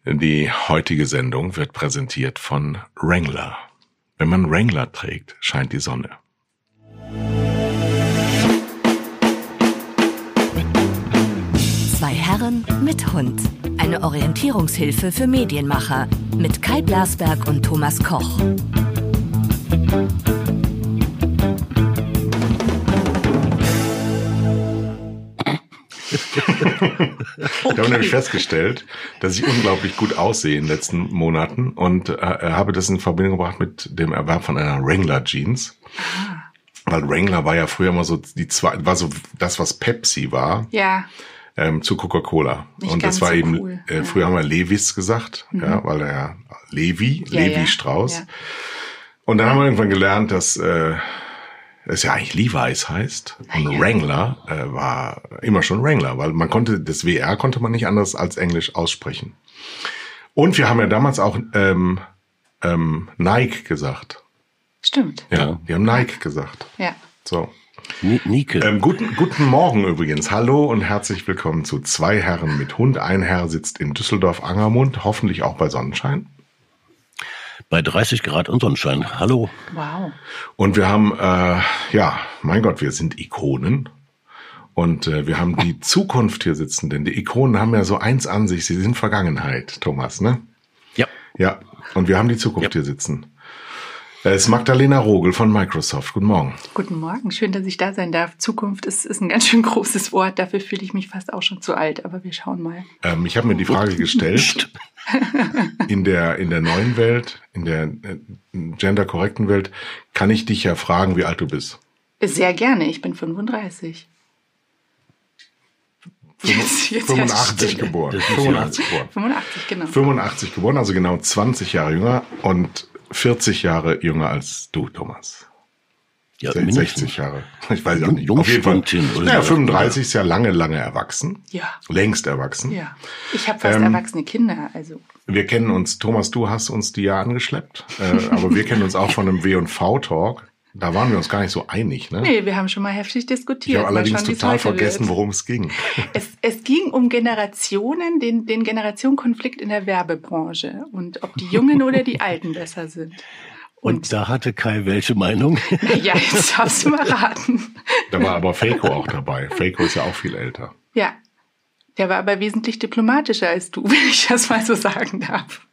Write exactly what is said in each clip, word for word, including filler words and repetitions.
Die heutige Sendung wird präsentiert von Wrangler. Wenn man Wrangler trägt, scheint die Sonne. Zwei Herren mit Hund. Eine Orientierungshilfe für Medienmacher mit Kai Blasberg und Thomas Koch. Ich habe nämlich festgestellt, dass ich unglaublich gut aussehe in den letzten Monaten und äh, habe das in Verbindung gebracht mit dem Erwerb von einer Wrangler Jeans. Ah. Weil Wrangler war ja früher mal so die zwei, war so das, was Pepsi war. Ja. Ähm, zu Coca-Cola. Nicht und das war so eben, cool. äh, ja. früher haben wir Levis gesagt, mhm. ja, weil er Levi, ja, Levi ja. Strauss. Ja. Und dann haben wir irgendwann gelernt, dass äh, es ja eigentlich Levi's heißt. Und ja. Wrangler äh, war immer schon Wrangler, weil man konnte, das W R konnte man nicht anders als Englisch aussprechen. Und wir haben ja damals auch ähm, ähm, Nike gesagt. Stimmt. Ja, wir haben Nike gesagt. Ja. So. Nike. Ähm, guten, guten Morgen übrigens. Hallo und herzlich willkommen zu Zwei Herren mit Hund. Ein Herr sitzt in Düsseldorf-Angermund, hoffentlich auch bei Sonnenschein. Bei dreißig Grad und Sonnenschein. Hallo. Wow. Und wir haben, äh, ja, mein Gott, wir sind Ikonen. Und äh, wir haben die Zukunft hier sitzen, denn die Ikonen haben ja so eins an sich, sie sind Vergangenheit, Thomas, ne? Ja. Ja, und wir haben die Zukunft ja. hier sitzen. Es ist Magdalena Rogel von Microsoft. Guten Morgen. Guten Morgen, schön, dass ich da sein darf. Zukunft ist, ist ein ganz schön großes Wort, dafür fühle ich mich fast auch schon zu alt, aber wir schauen mal. Ähm, ich habe mir die Frage gestellt, in der in der neuen Welt, in der äh, genderkorrekten Welt, kann ich dich ja fragen, wie alt du bist? Sehr gerne, ich bin fünfunddreißig. Jetzt, jetzt fünfundachtzig geboren. fünfundachtzig geboren. fünfundachtzig, genau. fünfundachtzig geboren, also genau zwanzig Jahre jünger und vierzig Jahre jünger als du, Thomas. Ja, sechzig Jahre. Ich weiß auch nicht. Jung, Auf jeden Fall. Naja, so. fünfunddreißig ist ja lange, lange erwachsen. Ja. Längst erwachsen. Ja. Ich habe fast ähm, erwachsene Kinder, also. Wir kennen uns, Thomas, du hast uns die ja angeschleppt, äh, aber wir kennen uns auch von einem W und V-Talk. Da waren wir uns gar nicht so einig, ne? Nee, wir haben schon mal heftig diskutiert. Ich habe allerdings schon, total vergessen, worum es ging. Es, es ging um Generationen, den, den Generationenkonflikt in der Werbebranche und ob die Jungen oder die Alten besser sind. Und, und da hatte Kai welche Meinung? Ja, jetzt darfst du mal raten. Da war aber Feiko auch dabei. Feiko ist ja auch viel älter. Ja, der war aber wesentlich diplomatischer als du, wenn ich das mal so sagen darf.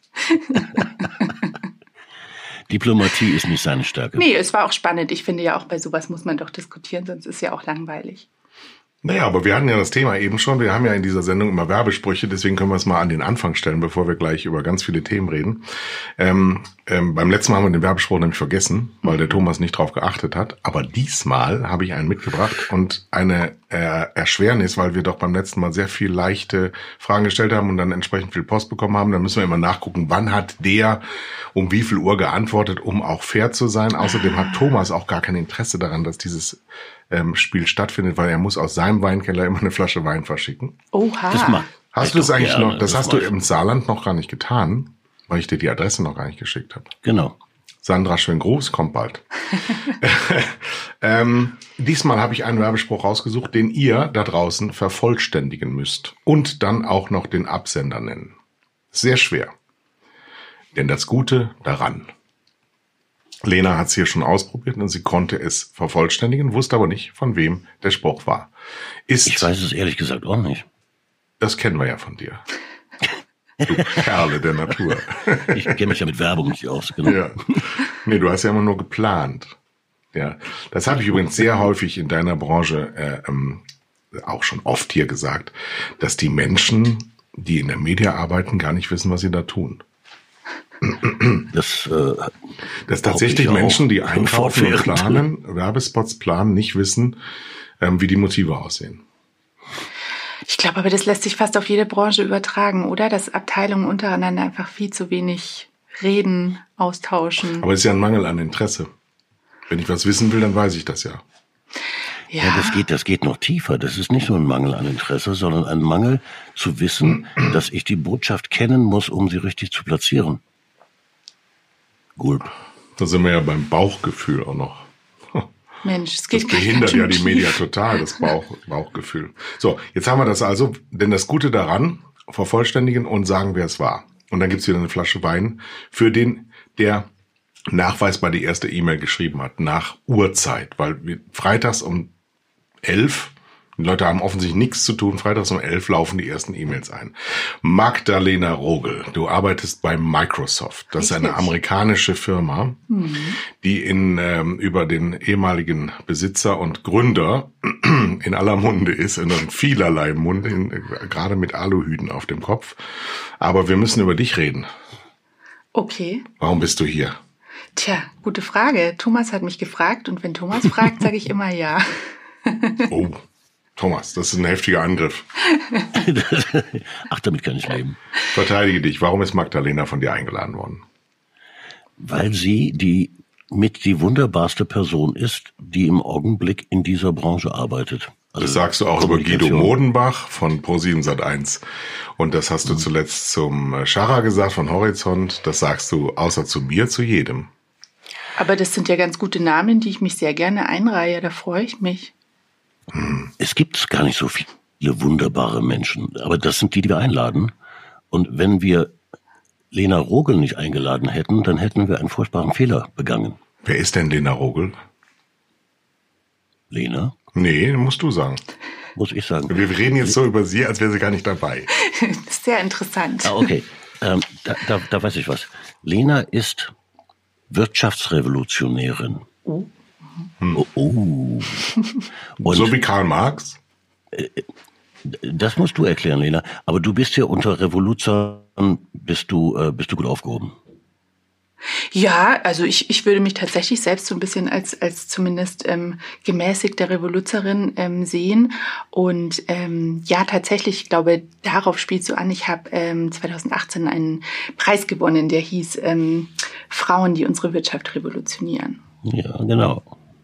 Diplomatie ist nicht seine Stärke. Nee, es war auch spannend. Ich finde ja auch, bei sowas muss man doch diskutieren, sonst ist ja auch langweilig. Naja, aber wir hatten ja das Thema eben schon. Wir haben ja in dieser Sendung immer Werbesprüche, deswegen können wir es mal an den Anfang stellen, bevor wir gleich über ganz viele Themen reden. Ähm, ähm, beim letzten Mal haben wir den Werbespruch nämlich vergessen, weil der Thomas nicht drauf geachtet hat. Aber diesmal habe ich einen mitgebracht und eine äh, Erschwernis, weil wir doch beim letzten Mal sehr viel leichte Fragen gestellt haben und dann entsprechend viel Post bekommen haben. Dann müssen wir immer nachgucken, wann hat der um wie viel Uhr geantwortet, um auch fair zu sein. Außerdem hat Thomas auch gar kein Interesse daran, dass dieses ähm, Spiel stattfindet, weil er muss aus seinem Weinkeller immer eine Flasche Wein verschicken. Oha. Das macht hast du es eigentlich gerne. noch, das, das hast du im Saarland noch gar nicht getan, weil ich dir die Adresse noch gar nicht geschickt habe. Genau. Sandra, schönen Gruß, kommt bald. ähm, diesmal habe ich einen Werbespruch rausgesucht, den ihr da draußen vervollständigen müsst und dann auch noch den Absender nennen. Sehr schwer. Denn das Gute daran. Lena hat es hier schon ausprobiert und sie konnte es vervollständigen, wusste aber nicht, von wem der Spruch war. Ist, ich weiß es ehrlich gesagt auch nicht. Das kennen wir ja von dir. Du Perle der Natur. Ich kenne mich ja mit Werbung nicht aus. Genau. Ja. Nee, du hast ja immer nur geplant. Ja, das habe ich übrigens sehr häufig in deiner Branche äh, ähm, auch schon oft hier gesagt, dass die Menschen, die in der Media arbeiten, gar nicht wissen, was sie da tun. Das, äh, dass tatsächlich Menschen, die einkaufen und planen, Werbespots planen, nicht wissen, ähm, wie die Motive aussehen. Ich glaube aber, das lässt sich fast auf jede Branche übertragen, oder? Dass Abteilungen untereinander einfach viel zu wenig reden, austauschen. Aber es ist ja ein Mangel an Interesse. Wenn ich was wissen will, dann weiß ich das ja. Ja, ja das geht, das geht noch tiefer. Das ist nicht nur ein Mangel an Interesse, sondern ein Mangel zu wissen, dass ich die Botschaft kennen muss, um sie richtig zu platzieren. Gulp. Da sind wir ja beim Bauchgefühl auch noch. Mensch, es geht das behindert ja die Media total, das Bauch, Bauchgefühl. So, jetzt haben wir das also, denn das Gute daran, vervollständigen und sagen, wer es war. und dann gibt's wieder eine Flasche Wein für den, der nachweisbar die erste E-Mail geschrieben hat, nach Uhrzeit, weil wir, freitags um elf, die Leute haben offensichtlich nichts zu tun, freitags um elf laufen die ersten E-Mails ein. Magdalena Rogel, du arbeitest bei Microsoft. Das Richtig. Ist eine amerikanische Firma, mhm. die in ähm, über den ehemaligen Besitzer und Gründer in aller Munde ist, in vielerlei Munde, in, gerade mit Aluhüten auf dem Kopf. Aber wir müssen über dich reden. Okay. Warum bist du hier? Tja, gute Frage. Thomas hat mich gefragt und wenn Thomas fragt, sage ich immer ja. Oh, Thomas, das ist ein heftiger Angriff. Ach, damit kann ich leben. Verteidige dich. Warum ist Magdalena von dir eingeladen worden? Weil sie die mit die wunderbarste Person ist, die im Augenblick in dieser Branche arbeitet. Also das sagst du auch über Guido Modenbach von ProSieben Sat eins. Und das hast du zuletzt zum Scharrer gesagt von Horizont. Das sagst du außer zu mir zu jedem. Aber das sind ja ganz gute Namen, die ich mich sehr gerne einreihe. Da freue ich mich. Es gibt gar nicht so viele wunderbare Menschen, aber das sind die, die wir einladen. Und wenn wir Lena Rogel nicht eingeladen hätten, dann hätten wir einen furchtbaren Fehler begangen. Wer ist denn Lena Rogel? Lena? Nee, musst du sagen. Muss ich sagen. Wir reden jetzt so über sie, als wäre sie gar nicht dabei. Sehr interessant. Ah, okay, ähm, da, da, da weiß ich was. Lena ist Wirtschaftsrevolutionärin. Oh. Hm. Oh, oh. Und so wie Karl Marx? Das musst du erklären, Lena. Aber du bist ja unter Revoluzern, bist du, äh, bist du gut aufgehoben. Ja, also ich, ich würde mich tatsächlich selbst so ein bisschen als, als zumindest ähm, gemäßigte Revoluzerin ähm, sehen. Und ähm, ja, tatsächlich, ich glaube, darauf spielst du an. Ich habe ähm, zwanzig achtzehn einen Preis gewonnen, der hieß ähm, Frauen, die unsere Wirtschaft revolutionieren. Ja, genau.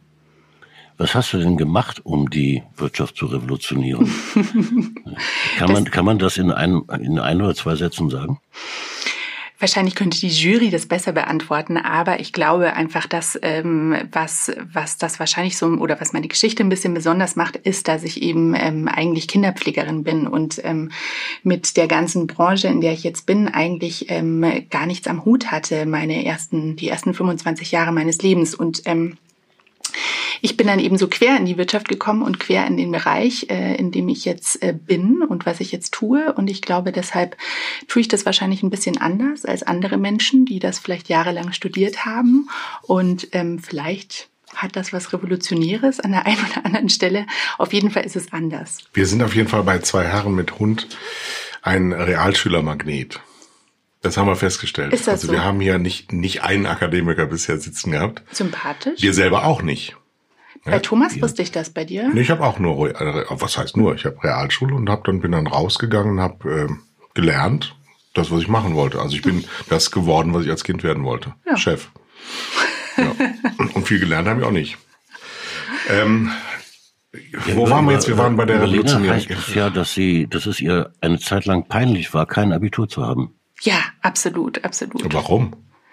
Was hast du denn gemacht, um die Wirtschaft zu revolutionieren? kann man, kann man das in ein, in ein oder zwei Sätzen sagen? Wahrscheinlich könnte die Jury das besser beantworten, aber ich glaube einfach, dass ähm, was was das wahrscheinlich so oder was meine Geschichte ein bisschen besonders macht, ist, dass ich eben ähm, eigentlich Kinderpflegerin bin und ähm, mit der ganzen Branche, in der ich jetzt bin, eigentlich ähm, gar nichts am Hut hatte. Meine ersten die ersten fünfundzwanzig Jahre meines Lebens und ähm, ich bin dann eben so quer in die Wirtschaft gekommen und quer in den Bereich, äh, in dem ich jetzt äh, bin und was ich jetzt tue. Und ich glaube, deshalb tue ich das wahrscheinlich ein bisschen anders als andere Menschen, die das vielleicht jahrelang studiert haben. Und ähm, vielleicht hat das was Revolutionäres an der einen oder anderen Stelle. Auf jeden Fall ist es anders. Wir sind auf jeden Fall bei zwei Herren mit Hund ein Realschülermagnet. Das haben wir festgestellt. Ist das also so? Wir haben hier nicht, nicht einen Akademiker bisher sitzen gehabt. Sympathisch. Wir selber auch nicht. Bei ja, Thomas ja. wusste ich das, bei dir? Nee, ich habe auch nur, was heißt nur, ich habe Realschule und hab dann bin dann rausgegangen und habe äh, gelernt, das, was ich machen wollte. Also ich bin das geworden, was ich als Kind werden wollte. Ja. Chef. Ja. Und viel gelernt habe ich auch nicht. Ähm, ja, wo waren wir jetzt? Wir waren bei der Revolution. Heißt es ja, dass sie, dass es ihr eine Zeit lang peinlich war, kein Abitur zu haben. Ja, absolut, absolut. Warum?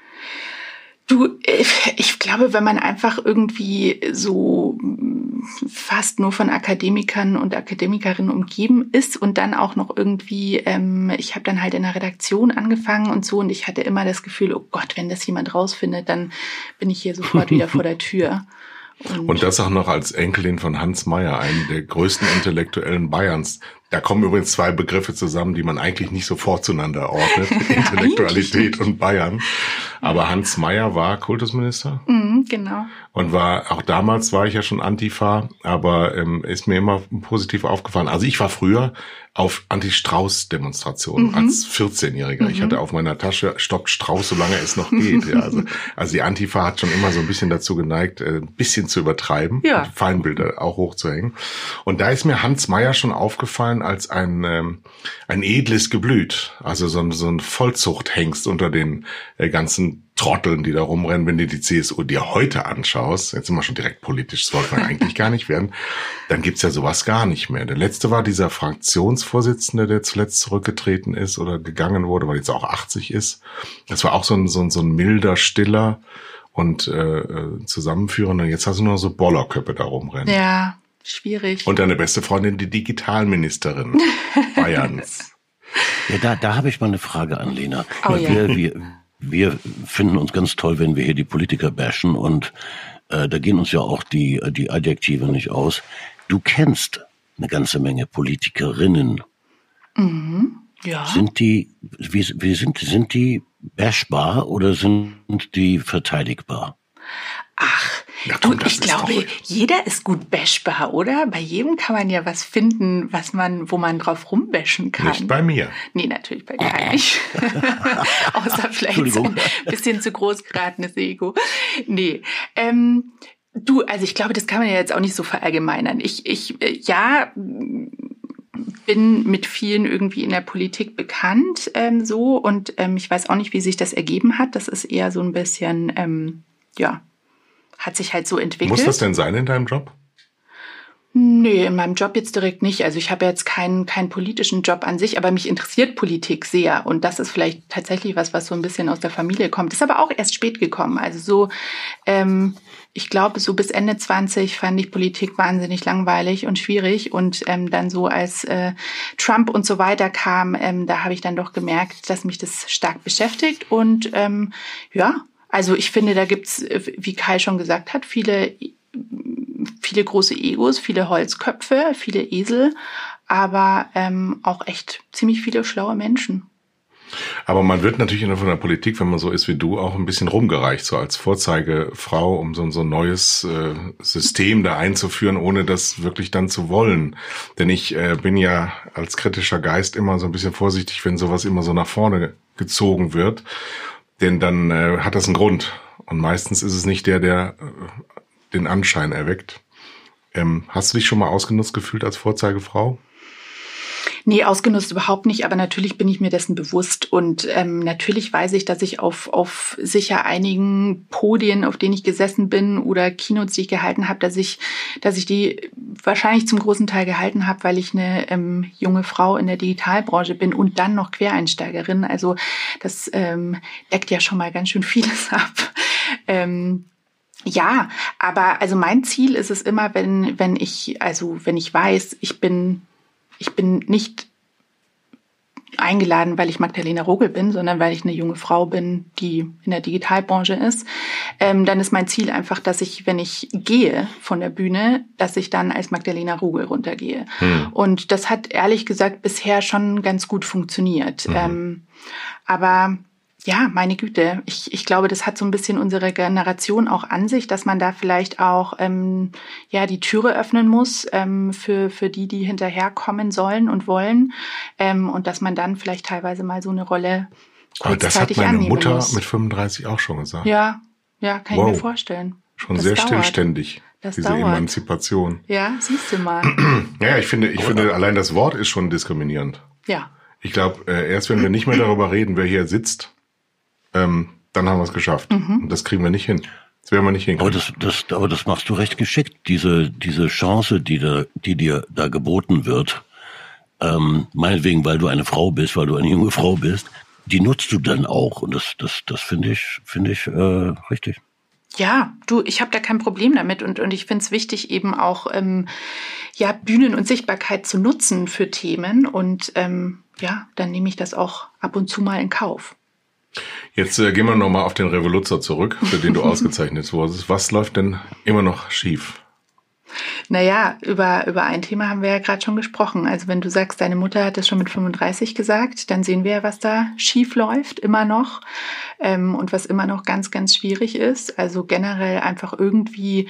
Du, ich glaube, wenn man einfach irgendwie so fast nur von Akademikern und Akademikerinnen umgeben ist und dann auch noch irgendwie, ähm, ich habe dann halt in der Redaktion angefangen und so und ich hatte immer das Gefühl, oh Gott, wenn das jemand rausfindet, dann bin ich hier sofort wieder vor der Tür. Und, und das auch noch als Enkelin von Hans Mayer, einem der größten Intellektuellen Bayerns. Da kommen übrigens zwei Begriffe zusammen, die man eigentlich nicht sofort zueinander ordnet. Intellektualität und Bayern. Aber Hans Mayer war Kultusminister. Mhm, genau. Und war, auch damals war ich ja schon Antifa, aber ähm, ist mir immer positiv aufgefallen. Also ich war früher auf Anti-Strauß-Demonstrationen mhm. als vierzehnjähriger. Mhm. Ich hatte auf meiner Tasche Stoppt Strauß, solange es noch geht. Ja, also, also die Antifa hat schon immer so ein bisschen dazu geneigt, äh, ein bisschen zu übertreiben, ja. Feindbilder auch hochzuhängen. Und da ist mir Hans Mayer schon aufgefallen als ein ähm, ein edles Geblüt, also so ein, so ein Vollzuchthengst unter den äh, ganzen Trotteln, die da rumrennen. Wenn du die C S U dir heute anschaust, jetzt sind wir schon direkt politisch, das wollte man eigentlich gar nicht werden, dann gibt's ja sowas gar nicht mehr. Der letzte war dieser Fraktionsvorsitzende, der zuletzt zurückgetreten ist oder gegangen wurde, weil jetzt auch achtzig ist. Das war auch so ein, so ein, so ein milder, stiller und äh, zusammenführender. Jetzt hast du nur so Bollerköpfe da rumrennen. Ja, schwierig. Und deine beste Freundin, die Digitalministerin Bayerns. Ja, da, da habe ich mal eine Frage an Lena. Oh, ja. wir, wir, wir finden uns ganz toll, wenn wir hier die Politiker bashen und äh, da gehen uns ja auch die, die Adjektive nicht aus. Du kennst eine ganze Menge Politikerinnen. Mhm. Ja. Sind die, wie, wie sind, sind die bashbar oder sind die verteidigbar? Ach, ja, du, komm, ich glaube, doch... jeder ist gut bashbar, oder? Bei jedem kann man ja was finden, was man, wo man drauf rumbashen kann. Nicht bei mir. Nee, natürlich bei dir nicht. Außer vielleicht so ein bisschen zu groß geratenes Ego. Nee, ähm, du, also ich glaube, das kann man ja jetzt auch nicht so verallgemeinern. Ich, ich, ja, bin mit vielen irgendwie in der Politik bekannt, ähm, so, und ähm, ich weiß auch nicht, wie sich das ergeben hat. Das ist eher so ein bisschen, ähm, ja, hat sich halt so entwickelt. Muss das denn sein in deinem Job? Nee, in meinem Job jetzt direkt nicht. Also ich habe jetzt keinen keinen politischen Job an sich, aber mich interessiert Politik sehr. Und das ist vielleicht tatsächlich was, was so ein bisschen aus der Familie kommt. Ist aber auch erst spät gekommen. Also so, ähm, ich glaube, so bis Ende zwanzig fand ich Politik wahnsinnig langweilig und schwierig. Und ähm, dann so als äh, Trump und so weiter kam, ähm, da habe ich dann doch gemerkt, dass mich das stark beschäftigt. Und ähm, ja, also ich finde, da gibt's, wie Kai schon gesagt hat, viele, viele große Egos, viele Holzköpfe, viele Esel, aber ähm, auch echt ziemlich viele schlaue Menschen. Aber man wird natürlich in der Politik, wenn man so ist wie du, auch ein bisschen rumgereicht, so als Vorzeigefrau, um so, so ein neues äh, System da einzuführen, ohne das wirklich dann zu wollen. Denn ich äh, bin ja als kritischer Geist immer so ein bisschen vorsichtig, wenn sowas immer so nach vorne gezogen wird. Denn dann äh, hat das einen Grund. Und meistens ist es nicht der, der äh, den Anschein erweckt. Ähm, hast du dich schon mal ausgenutzt gefühlt als Vorzeigefrau? Nee, ausgenutzt überhaupt nicht, aber natürlich bin ich mir dessen bewusst. Und ähm, natürlich weiß ich, dass ich auf, auf sicher einigen Podien, auf denen ich gesessen bin, oder Keynotes, die ich gehalten habe, dass ich, dass ich die wahrscheinlich zum großen Teil gehalten habe, weil ich eine ähm, junge Frau in der Digitalbranche bin und dann noch Quereinsteigerin. Also das ähm, deckt ja schon mal ganz schön vieles ab. Ähm, ja, aber also mein Ziel ist es immer, wenn, wenn ich, also wenn ich weiß, ich bin Ich bin nicht eingeladen, weil ich Magdalena Rogel bin, sondern weil ich eine junge Frau bin, die in der Digitalbranche ist. Ähm, dann ist mein Ziel einfach, dass ich, wenn ich gehe von der Bühne, dass ich dann als Magdalena Rogel runtergehe. Hm. Und das hat ehrlich gesagt bisher schon ganz gut funktioniert. Mhm. Ähm, aber ja, meine Güte, ich, ich glaube, das hat so ein bisschen unsere Generation auch an sich, dass man da vielleicht auch ähm, ja die Türe öffnen muss ähm, für für die, die hinterherkommen sollen und wollen, ähm, und dass man dann vielleicht teilweise mal so eine Rolle kurzzeitig annehmen muss. Aber das hat meine Mutter mit fünfunddreißig auch schon gesagt. Ja, ja, kann wow. ich mir vorstellen. Schon das sehr dauert. stillständig, das diese dauert. Emanzipation. Ja, siehst du mal. Ja, ich finde, ich finde, allein das Wort ist schon diskriminierend. Ja. Ich glaube, äh, erst wenn wir nicht mehr darüber reden, wer hier sitzt, Ähm, dann haben wir es geschafft. Mhm. Und das kriegen wir nicht hin. Das werden wir nicht hinkriegen. Aber das, das, aber das machst du recht geschickt. Diese, diese Chance, die da, die dir da geboten wird, ähm, meinetwegen, weil du eine Frau bist, weil du eine junge Frau bist, die nutzt du dann auch. Und das, das, das finde ich, finde ich äh, richtig. Ja, du, ich habe da kein Problem damit, und und ich finde es wichtig, eben auch ähm, ja Bühnen und Sichtbarkeit zu nutzen für Themen, und ähm, ja, dann nehme ich das auch ab und zu mal in Kauf. Jetzt äh, gehen wir nochmal auf den Revoluzzer zurück, für den du ausgezeichnet wurdest. Was läuft denn immer noch schief? Naja, über, über ein Thema haben wir ja gerade schon gesprochen. Also wenn du sagst, deine Mutter hat das schon mit fünfunddreißig gesagt, dann sehen wir ja, was da schief läuft, immer noch. Ähm, und was immer noch ganz, ganz schwierig ist. Also generell einfach irgendwie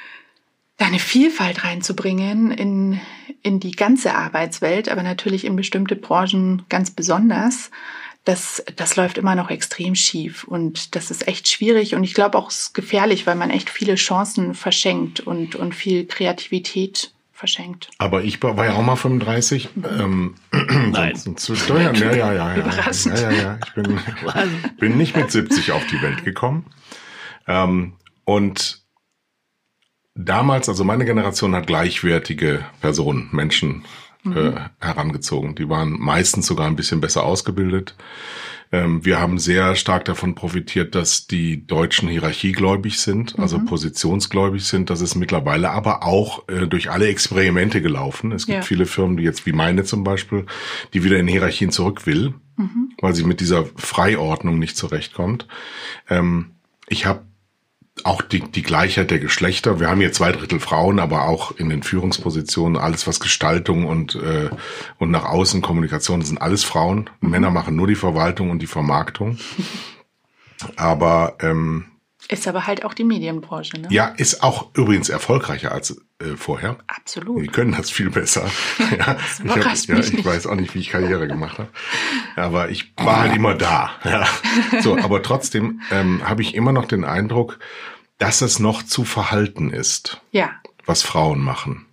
da eine Vielfalt reinzubringen in, in die ganze Arbeitswelt, aber natürlich in bestimmte Branchen ganz besonders. Das, das läuft immer noch extrem schief, und das ist echt schwierig, und ich glaube auch, es ist gefährlich, weil man echt viele Chancen verschenkt und, und viel Kreativität verschenkt. Aber ich war ja auch mal fünfunddreißig. Ähm, Nein. Zu steuern. Ja, ja, ja, ja. Überraschend. Ja, ja, ja. Ich bin, bin nicht mit siebzig auf die Welt gekommen. Ähm, und damals, also meine Generation hat gleichwertige Personen, Menschen mhm. äh, herangezogen. Die waren meistens sogar ein bisschen besser ausgebildet. Ähm, wir haben sehr stark davon profitiert, dass die Deutschen hierarchiegläubig sind, also mhm. positionsgläubig sind. Das ist mittlerweile aber auch äh, durch alle Experimente gelaufen. Es gibt ja. viele Firmen, die jetzt wie meine zum Beispiel, die wieder in Hierarchien zurück will, mhm. weil sie mit dieser Freiordnung nicht zurechtkommt. Ähm, ich habe auch die, die Gleichheit der Geschlechter. Wir haben hier zwei Drittel Frauen, aber auch in den Führungspositionen alles, was Gestaltung und äh, und nach außen Kommunikation sind alles Frauen. Mhm. Männer machen nur die Verwaltung und die Vermarktung. Aber ähm, ist aber halt auch die Medienbranche, ne? Ja, ist auch übrigens erfolgreicher als äh, vorher. Absolut. Die können das viel besser. Ja, das überrascht ich hab, mich ja, ich nicht. weiß auch nicht, wie ich Karriere gemacht habe. Aber ich war halt immer da. Ja. So, aber trotzdem ähm, habe ich immer noch den Eindruck, dass es noch zu verhalten ist, ja. was Frauen machen.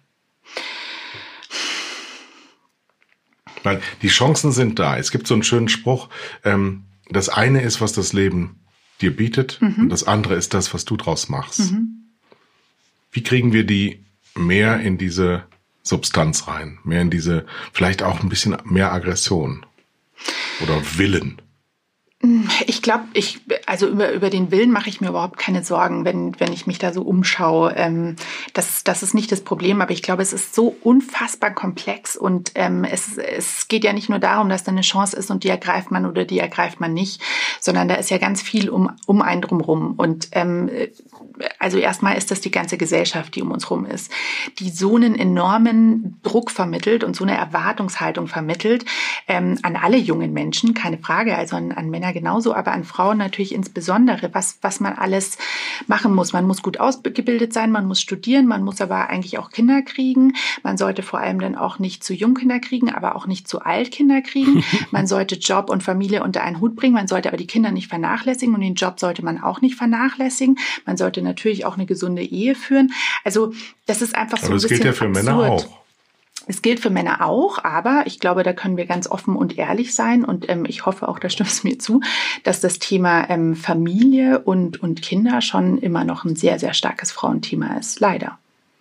Weil die Chancen sind da. Es gibt so einen schönen Spruch, ähm, das eine ist, was das Leben dir bietet, mhm. und das andere ist das, was du draus machst. Mhm. Wie kriegen wir die mehr in diese Substanz rein? Mehr in diese, vielleicht auch ein bisschen mehr Aggression oder Willen? Ich glaube, ich also über über den Willen mache ich mir überhaupt keine Sorgen, wenn wenn ich mich da so umschaue. Ähm, das das ist nicht das Problem, aber ich glaube, es ist so unfassbar komplex und ähm, es es geht ja nicht nur darum, dass da eine Chance ist und die ergreift man oder die ergreift man nicht, sondern da ist ja ganz viel um um einen drumherum. Und ähm, also erstmal ist das die ganze Gesellschaft, die um uns rum ist, die so einen enormen Druck vermittelt und so eine Erwartungshaltung vermittelt ähm, an alle jungen Menschen, keine Frage, also an, an Männer genauso, aber an Frauen natürlich insbesondere, was, was man alles machen muss. Man muss gut ausgebildet sein, man muss studieren, man muss aber eigentlich auch Kinder kriegen. Man sollte vor allem dann auch nicht zu jung Kinder kriegen, aber auch nicht zu alt Kinder kriegen. Man sollte Job und Familie unter einen Hut bringen, man sollte aber die Kinder nicht vernachlässigen und den Job sollte man auch nicht vernachlässigen. Man sollte natürlich auch eine gesunde Ehe führen. Also das ist einfach so aber ein bisschen absurd. Das gilt ja für absurd. Männer auch. Es gilt für Männer auch, aber ich glaube, da können wir ganz offen und ehrlich sein und ähm, ich hoffe auch, da stimmst du mir zu, dass das Thema ähm, Familie und, und Kinder schon immer noch ein sehr, sehr starkes Frauenthema ist, leider.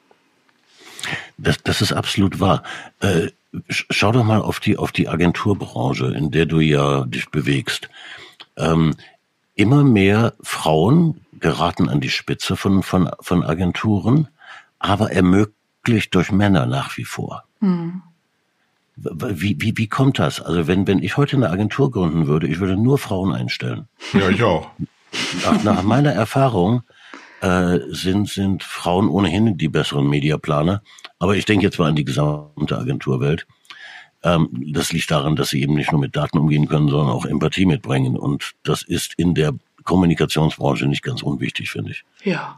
Das, das ist absolut wahr. Äh, schau doch mal auf die, auf die Agenturbranche, in der du ja dich bewegst. Ähm, immer mehr Frauen geraten an die Spitze von, von, von Agenturen, aber ermöglicht durch Männer nach wie vor. Hm. Wie, wie, wie kommt das? Also wenn, wenn ich heute eine Agentur gründen würde, ich würde nur Frauen einstellen. Ja, ich auch. Nach, nach meiner Erfahrung äh, sind, sind Frauen ohnehin die besseren Mediaplaner. Aber ich denke jetzt mal an die gesamte Agenturwelt. Ähm, das liegt daran, dass sie eben nicht nur mit Daten umgehen können, sondern auch Empathie mitbringen. Und das ist in der Kommunikationsbranche nicht ganz unwichtig, finde ich. Ja.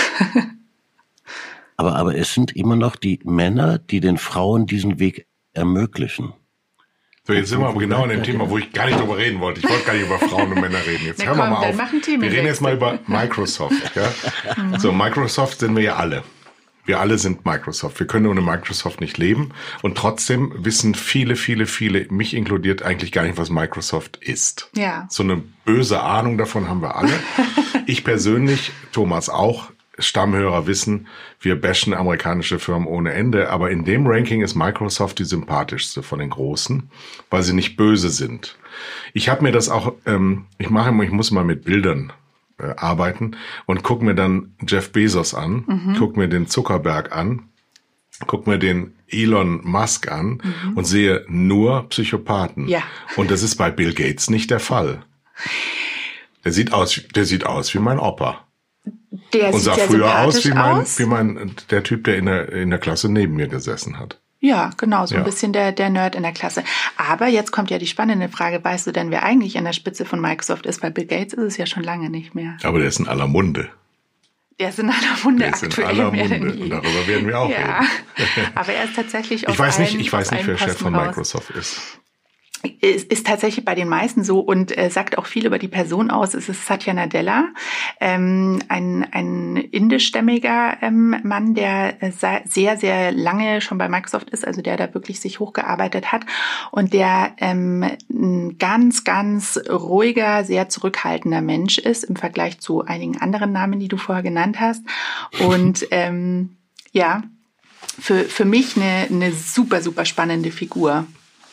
Aber, aber es sind immer noch die Männer, die den Frauen diesen Weg ermöglichen. So, jetzt sind wir aber genau an dem Thema, wo ich gar nicht drüber reden wollte. Ich wollte gar nicht über Frauen und Männer reden. Jetzt hören wir mal auf. Wir reden jetzt mal über Microsoft. Ja? So, Microsoft sind wir ja alle. Wir alle sind Microsoft. Wir können ohne Microsoft nicht leben. Und trotzdem wissen viele, viele, viele, mich inkludiert, eigentlich gar nicht, was Microsoft ist. Ja. So eine böse Ahnung davon haben wir alle. Ich persönlich, Thomas auch, Stammhörer wissen, wir bashen amerikanische Firmen ohne Ende, aber in dem Ranking ist Microsoft die sympathischste von den Großen, weil sie nicht böse sind. Ich habe mir das auch, ähm, ich mache immer, ich muss mal mit Bildern äh, arbeiten und guck mir dann Jeff Bezos an, mhm. guck mir den Zuckerberg an, guck mir den Elon Musk an mhm. und sehe nur Psychopathen. Ja. Und das ist bei Bill Gates nicht der Fall. Der sieht aus, der sieht aus wie mein Opa. Der und sieht sah sehr früher aus wie mein, aus. wie mein, der Typ, der in der, in der Klasse neben mir gesessen hat. Ja, genau, so ja. ein bisschen der, der Nerd in der Klasse. Aber jetzt kommt ja die spannende Frage, weißt du denn, wer eigentlich an der Spitze von Microsoft ist? Weil Bill Gates ist es ja schon lange nicht mehr. Aber der ist in aller Munde. Der ist in aller Munde der ist aktuell in aller mehr Munde. denn je. Und darüber werden wir auch ja. reden. Aber er ist tatsächlich auf Ich weiß nicht, allen, ich weiß nicht, wer Chef von raus. Microsoft ist. Ist, ist tatsächlich bei den meisten so und äh, sagt auch viel über die Person aus. Es ist Satya Nadella, ähm, ein, ein indischstämmiger ähm, Mann, der sehr, sehr lange schon bei Microsoft ist, also der da wirklich sich hochgearbeitet hat und der ähm, ein ganz, ganz ruhiger, sehr zurückhaltender Mensch ist im Vergleich zu einigen anderen Namen, die du vorher genannt hast. Und ähm, ja, für, für mich eine, eine super, super spannende Figur.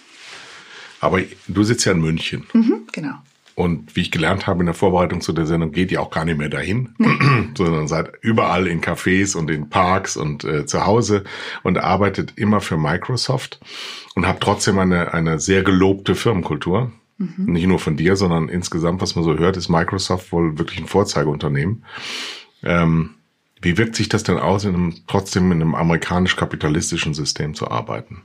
Aber du sitzt ja in München. Mhm, genau. Und wie ich gelernt habe in der Vorbereitung zu der Sendung, geht ihr auch gar nicht mehr dahin, nee. sondern seid überall in Cafés und in Parks und äh, zu Hause und arbeitet immer für Microsoft und habt trotzdem eine, eine sehr gelobte Firmenkultur. Mhm. Nicht nur von dir, sondern insgesamt, was man so hört, ist Microsoft wohl wirklich ein Vorzeigeunternehmen. Ähm, wie wirkt sich das denn aus, in einem, trotzdem in einem amerikanisch-kapitalistischen System zu arbeiten?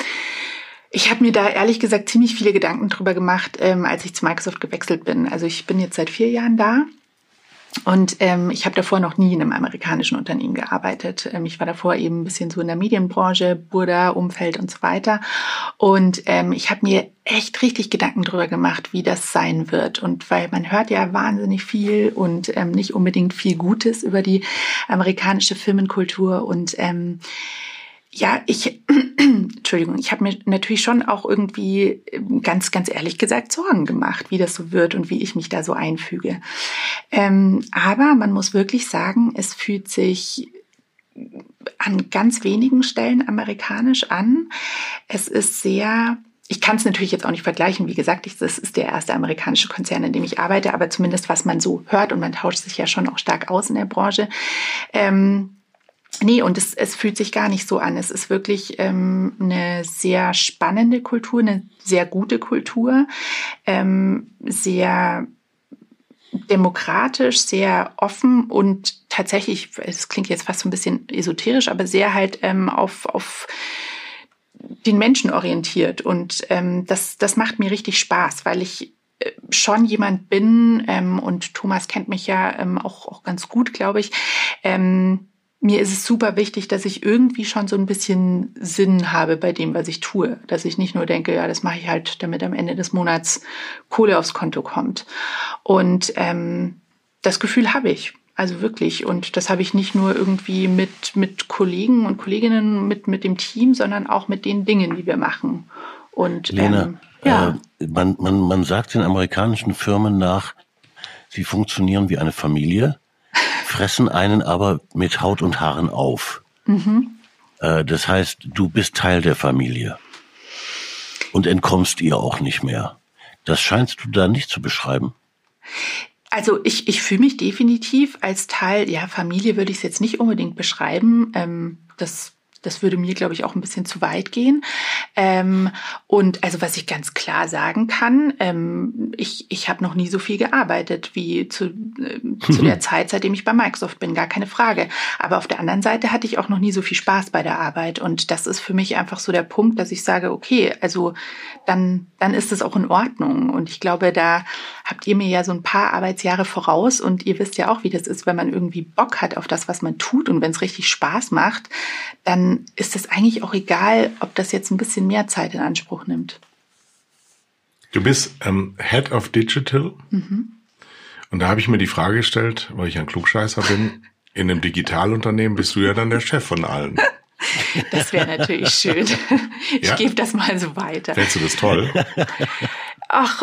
Ich habe mir da ehrlich gesagt ziemlich viele Gedanken drüber gemacht, ähm, als ich zu Microsoft gewechselt bin. Also ich bin jetzt seit vier Jahren da und ähm, ich habe davor noch nie in einem amerikanischen Unternehmen gearbeitet. Ähm, ich war davor eben ein bisschen so in der Medienbranche, Burda-Umfeld und so weiter. Und ähm, ich habe mir echt richtig Gedanken drüber gemacht, wie das sein wird. Und weil man hört ja wahnsinnig viel und ähm, nicht unbedingt viel Gutes über die amerikanische Firmenkultur und ähm, Ja, ich, Entschuldigung, ich habe mir natürlich schon auch irgendwie ganz, ganz ehrlich gesagt Sorgen gemacht, wie das so wird und wie ich mich da so einfüge. Ähm, aber man muss wirklich sagen, es fühlt sich an ganz wenigen Stellen amerikanisch an. Es ist sehr... Ich kann es natürlich jetzt auch nicht vergleichen. Wie gesagt, ich, das ist der erste amerikanische Konzern, in dem ich arbeite, aber zumindest was man so hört und man tauscht sich ja schon auch stark aus in der Branche. Ähm, Nee, und es, es fühlt sich gar nicht so an. Es ist wirklich ähm, eine sehr spannende Kultur, eine sehr gute Kultur, ähm, sehr demokratisch, sehr offen und tatsächlich, es klingt jetzt fast so ein bisschen esoterisch, aber sehr halt ähm, auf, auf den Menschen orientiert. Und ähm, das, das macht mir richtig Spaß, weil ich schon jemand bin, ähm, und Thomas kennt mich ja ähm, auch, auch ganz gut, glaube ich, ähm, mir ist es super wichtig, dass ich irgendwie schon so ein bisschen Sinn habe bei dem, was ich tue. Dass ich nicht nur denke, ja, das mache ich halt, damit am Ende des Monats Kohle aufs Konto kommt. Und ähm, das Gefühl habe ich, also wirklich. Und das habe ich nicht nur irgendwie mit, mit Kollegen und Kolleginnen, mit, mit dem Team, sondern auch mit den Dingen, die wir machen. Und Lena, ähm, ja. äh, man, man, man sagt den amerikanischen Firmen nach, sie funktionieren wie eine Familie, fressen einen aber mit Haut und Haaren auf. Mhm. Äh, das heißt, du bist Teil der Familie und entkommst ihr auch nicht mehr. Das scheinst du da nicht zu beschreiben. Also ich, ich fühle mich definitiv als Teil, ja, Familie würde ich es jetzt nicht unbedingt beschreiben. Ähm, das Das würde mir, glaube ich, auch ein bisschen zu weit gehen. Ähm, und also was ich ganz klar sagen kann, ähm, ich, ich habe noch nie so viel gearbeitet wie zu, äh, zu der Zeit, seitdem ich bei Microsoft bin, gar keine Frage. Aber auf der anderen Seite hatte ich auch noch nie so viel Spaß bei der Arbeit. Und das ist für mich einfach so der Punkt, dass ich sage, okay, also dann, dann ist es auch in Ordnung. Und ich glaube, da habt ihr mir ja so ein paar Arbeitsjahre voraus. Und ihr wisst ja auch, wie das ist, wenn man irgendwie Bock hat auf das, was man tut. Und wenn es richtig Spaß macht, dann ist es eigentlich auch egal, ob das jetzt ein bisschen mehr Zeit in Anspruch nimmt. Du bist ähm, Head of Digital. Mhm. Und da habe ich mir die Frage gestellt, weil ich ein Klugscheißer bin, in einem Digitalunternehmen bist du ja dann der Chef von allen. Das wäre natürlich schön. Ich ja? gebe das mal so weiter. Fändest du das toll? Ach,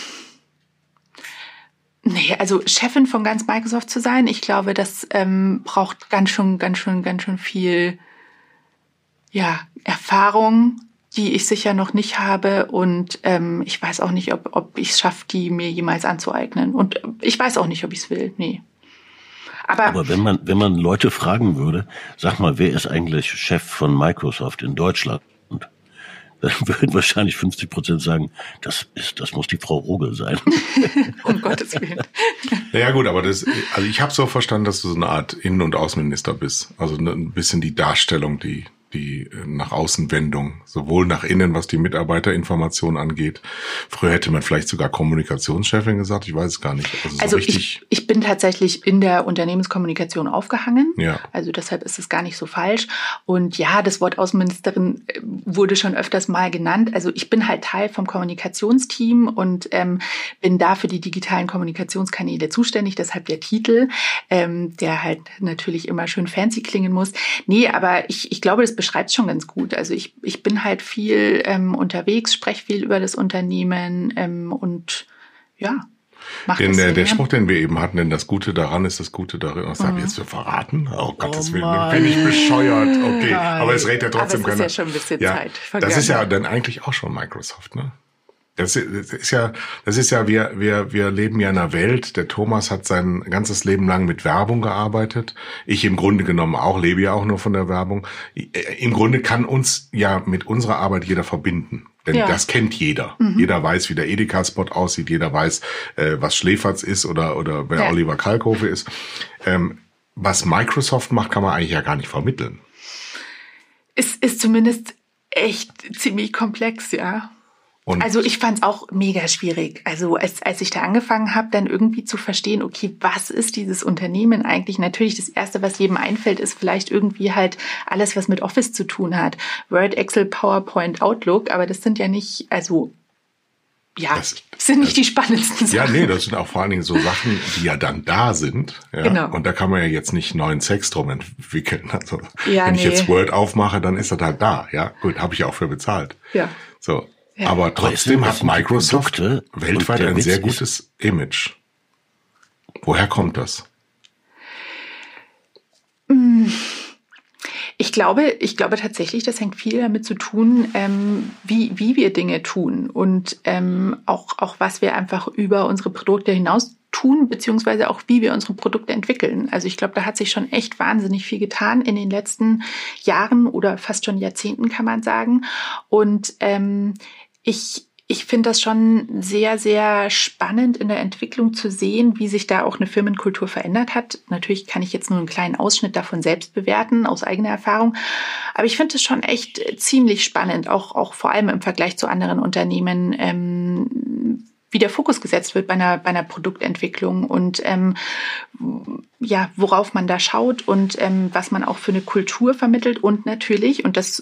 nee, also Chefin von ganz Microsoft zu sein, ich glaube, das ähm, braucht ganz schön, ganz schön, ganz schön viel ja, Erfahrung, die ich sicher noch nicht habe. Und ähm, ich weiß auch nicht, ob, ob ich es schaffe, die mir jemals anzueignen. Und ich weiß auch nicht, ob ich es will. Nee. Aber, Aber wenn man, wenn man Leute fragen würde, sag mal, wer ist eigentlich Chef von Microsoft in Deutschland? Und dann würden wahrscheinlich fünfzig Prozent sagen, das ist, das muss die Frau Rogel sein. Um Gottes Willen. Naja gut, aber das, also ich habe so verstanden, dass du so eine Art Innen- und Außenminister bist. Also ein bisschen die Darstellung, die die nach Außenwendung, sowohl nach innen, was die Mitarbeiterinformation angeht. Früher hätte man vielleicht sogar Kommunikationschefin gesagt, ich weiß es gar nicht. Also, also so richtig ich, ich bin tatsächlich in der Unternehmenskommunikation aufgehangen, ja. Also deshalb ist es gar nicht so falsch. Und ja, das Wort Außenministerin wurde schon öfters mal genannt. Also ich bin halt Teil vom Kommunikationsteam und ähm, bin da für die digitalen Kommunikationskanäle zuständig, deshalb der Titel, ähm, der halt natürlich immer schön fancy klingen muss. Nee, aber ich, ich glaube, das beschreibt es schon ganz gut. Also ich, ich bin halt viel ähm, unterwegs, spreche viel über das Unternehmen ähm, und ja. Macht den, das der, Sinn, der ja? Spruch, den wir eben hatten, denn das Gute daran ist das Gute darin. Was habe ich jetzt für verraten? Oh Gottes Willen, dann bin ich bescheuert. Okay, aber es redet ja trotzdem Aber es ist keiner. ja schon ein bisschen ja, Zeit das ist ja vergangen. dann eigentlich auch schon Microsoft, ne? Das ist ja, das ist ja, wir, wir, wir leben ja in einer Welt. Der Thomas hat sein ganzes Leben lang mit Werbung gearbeitet. Ich im Grunde genommen auch, lebe ja auch nur von der Werbung. Im Grunde kann uns ja mit unserer Arbeit jeder verbinden. Denn Ja. das kennt jeder. Mhm. Jeder weiß, wie der Edeka-Spot aussieht. Jeder weiß, äh, was Schläferz ist oder, oder wer ja. Oliver Kalkofe ist. Ähm, was Microsoft macht, kann man eigentlich ja gar nicht vermitteln. Es ist zumindest echt ziemlich komplex, ja. Und Also ich fand es auch mega schwierig. Also als, als ich da angefangen habe, dann irgendwie zu verstehen, okay, was ist dieses Unternehmen eigentlich? Natürlich das Erste, was jedem einfällt, ist vielleicht irgendwie halt alles, was mit Office zu tun hat. Word, Excel, PowerPoint, Outlook. Aber das sind ja nicht, also ja, Das- sind nicht das- die spannendsten Sachen. ja, nee, das sind auch vor allen Dingen so Sachen, die ja dann da sind. Ja? Genau. Und da kann man ja jetzt nicht neuen Sex drum entwickeln. Also Ja, wenn ich nee. jetzt Word aufmache, dann ist das halt da. Ja, gut, habe ich ja auch für bezahlt. Ja. So. Ja. Aber trotzdem das hat sind die Microsoft Produkte und weltweit der ein Witz sehr ist- gutes Image. Woher kommt das? Ich glaube, ich glaube tatsächlich, das hängt viel damit zu tun, ähm, wie, wie wir Dinge tun und ähm, auch, auch was wir einfach über unsere Produkte hinaus tun, beziehungsweise auch wie wir unsere Produkte entwickeln. Also ich glaube, da hat sich schon echt wahnsinnig viel getan in den letzten Jahren oder fast schon Jahrzehnten, kann man sagen. Und ähm, ich Ich finde das schon sehr, sehr spannend in der Entwicklung zu sehen, wie sich da auch eine Firmenkultur verändert hat. Natürlich kann ich jetzt nur einen kleinen Ausschnitt davon selbst bewerten, aus eigener Erfahrung. Aber ich finde es schon echt ziemlich spannend, auch, auch vor allem im Vergleich zu anderen Unternehmen, ähm, wie der Fokus gesetzt wird bei einer, bei einer Produktentwicklung und ähm, ja, worauf man da schaut und ähm, was man auch für eine Kultur vermittelt und natürlich, und das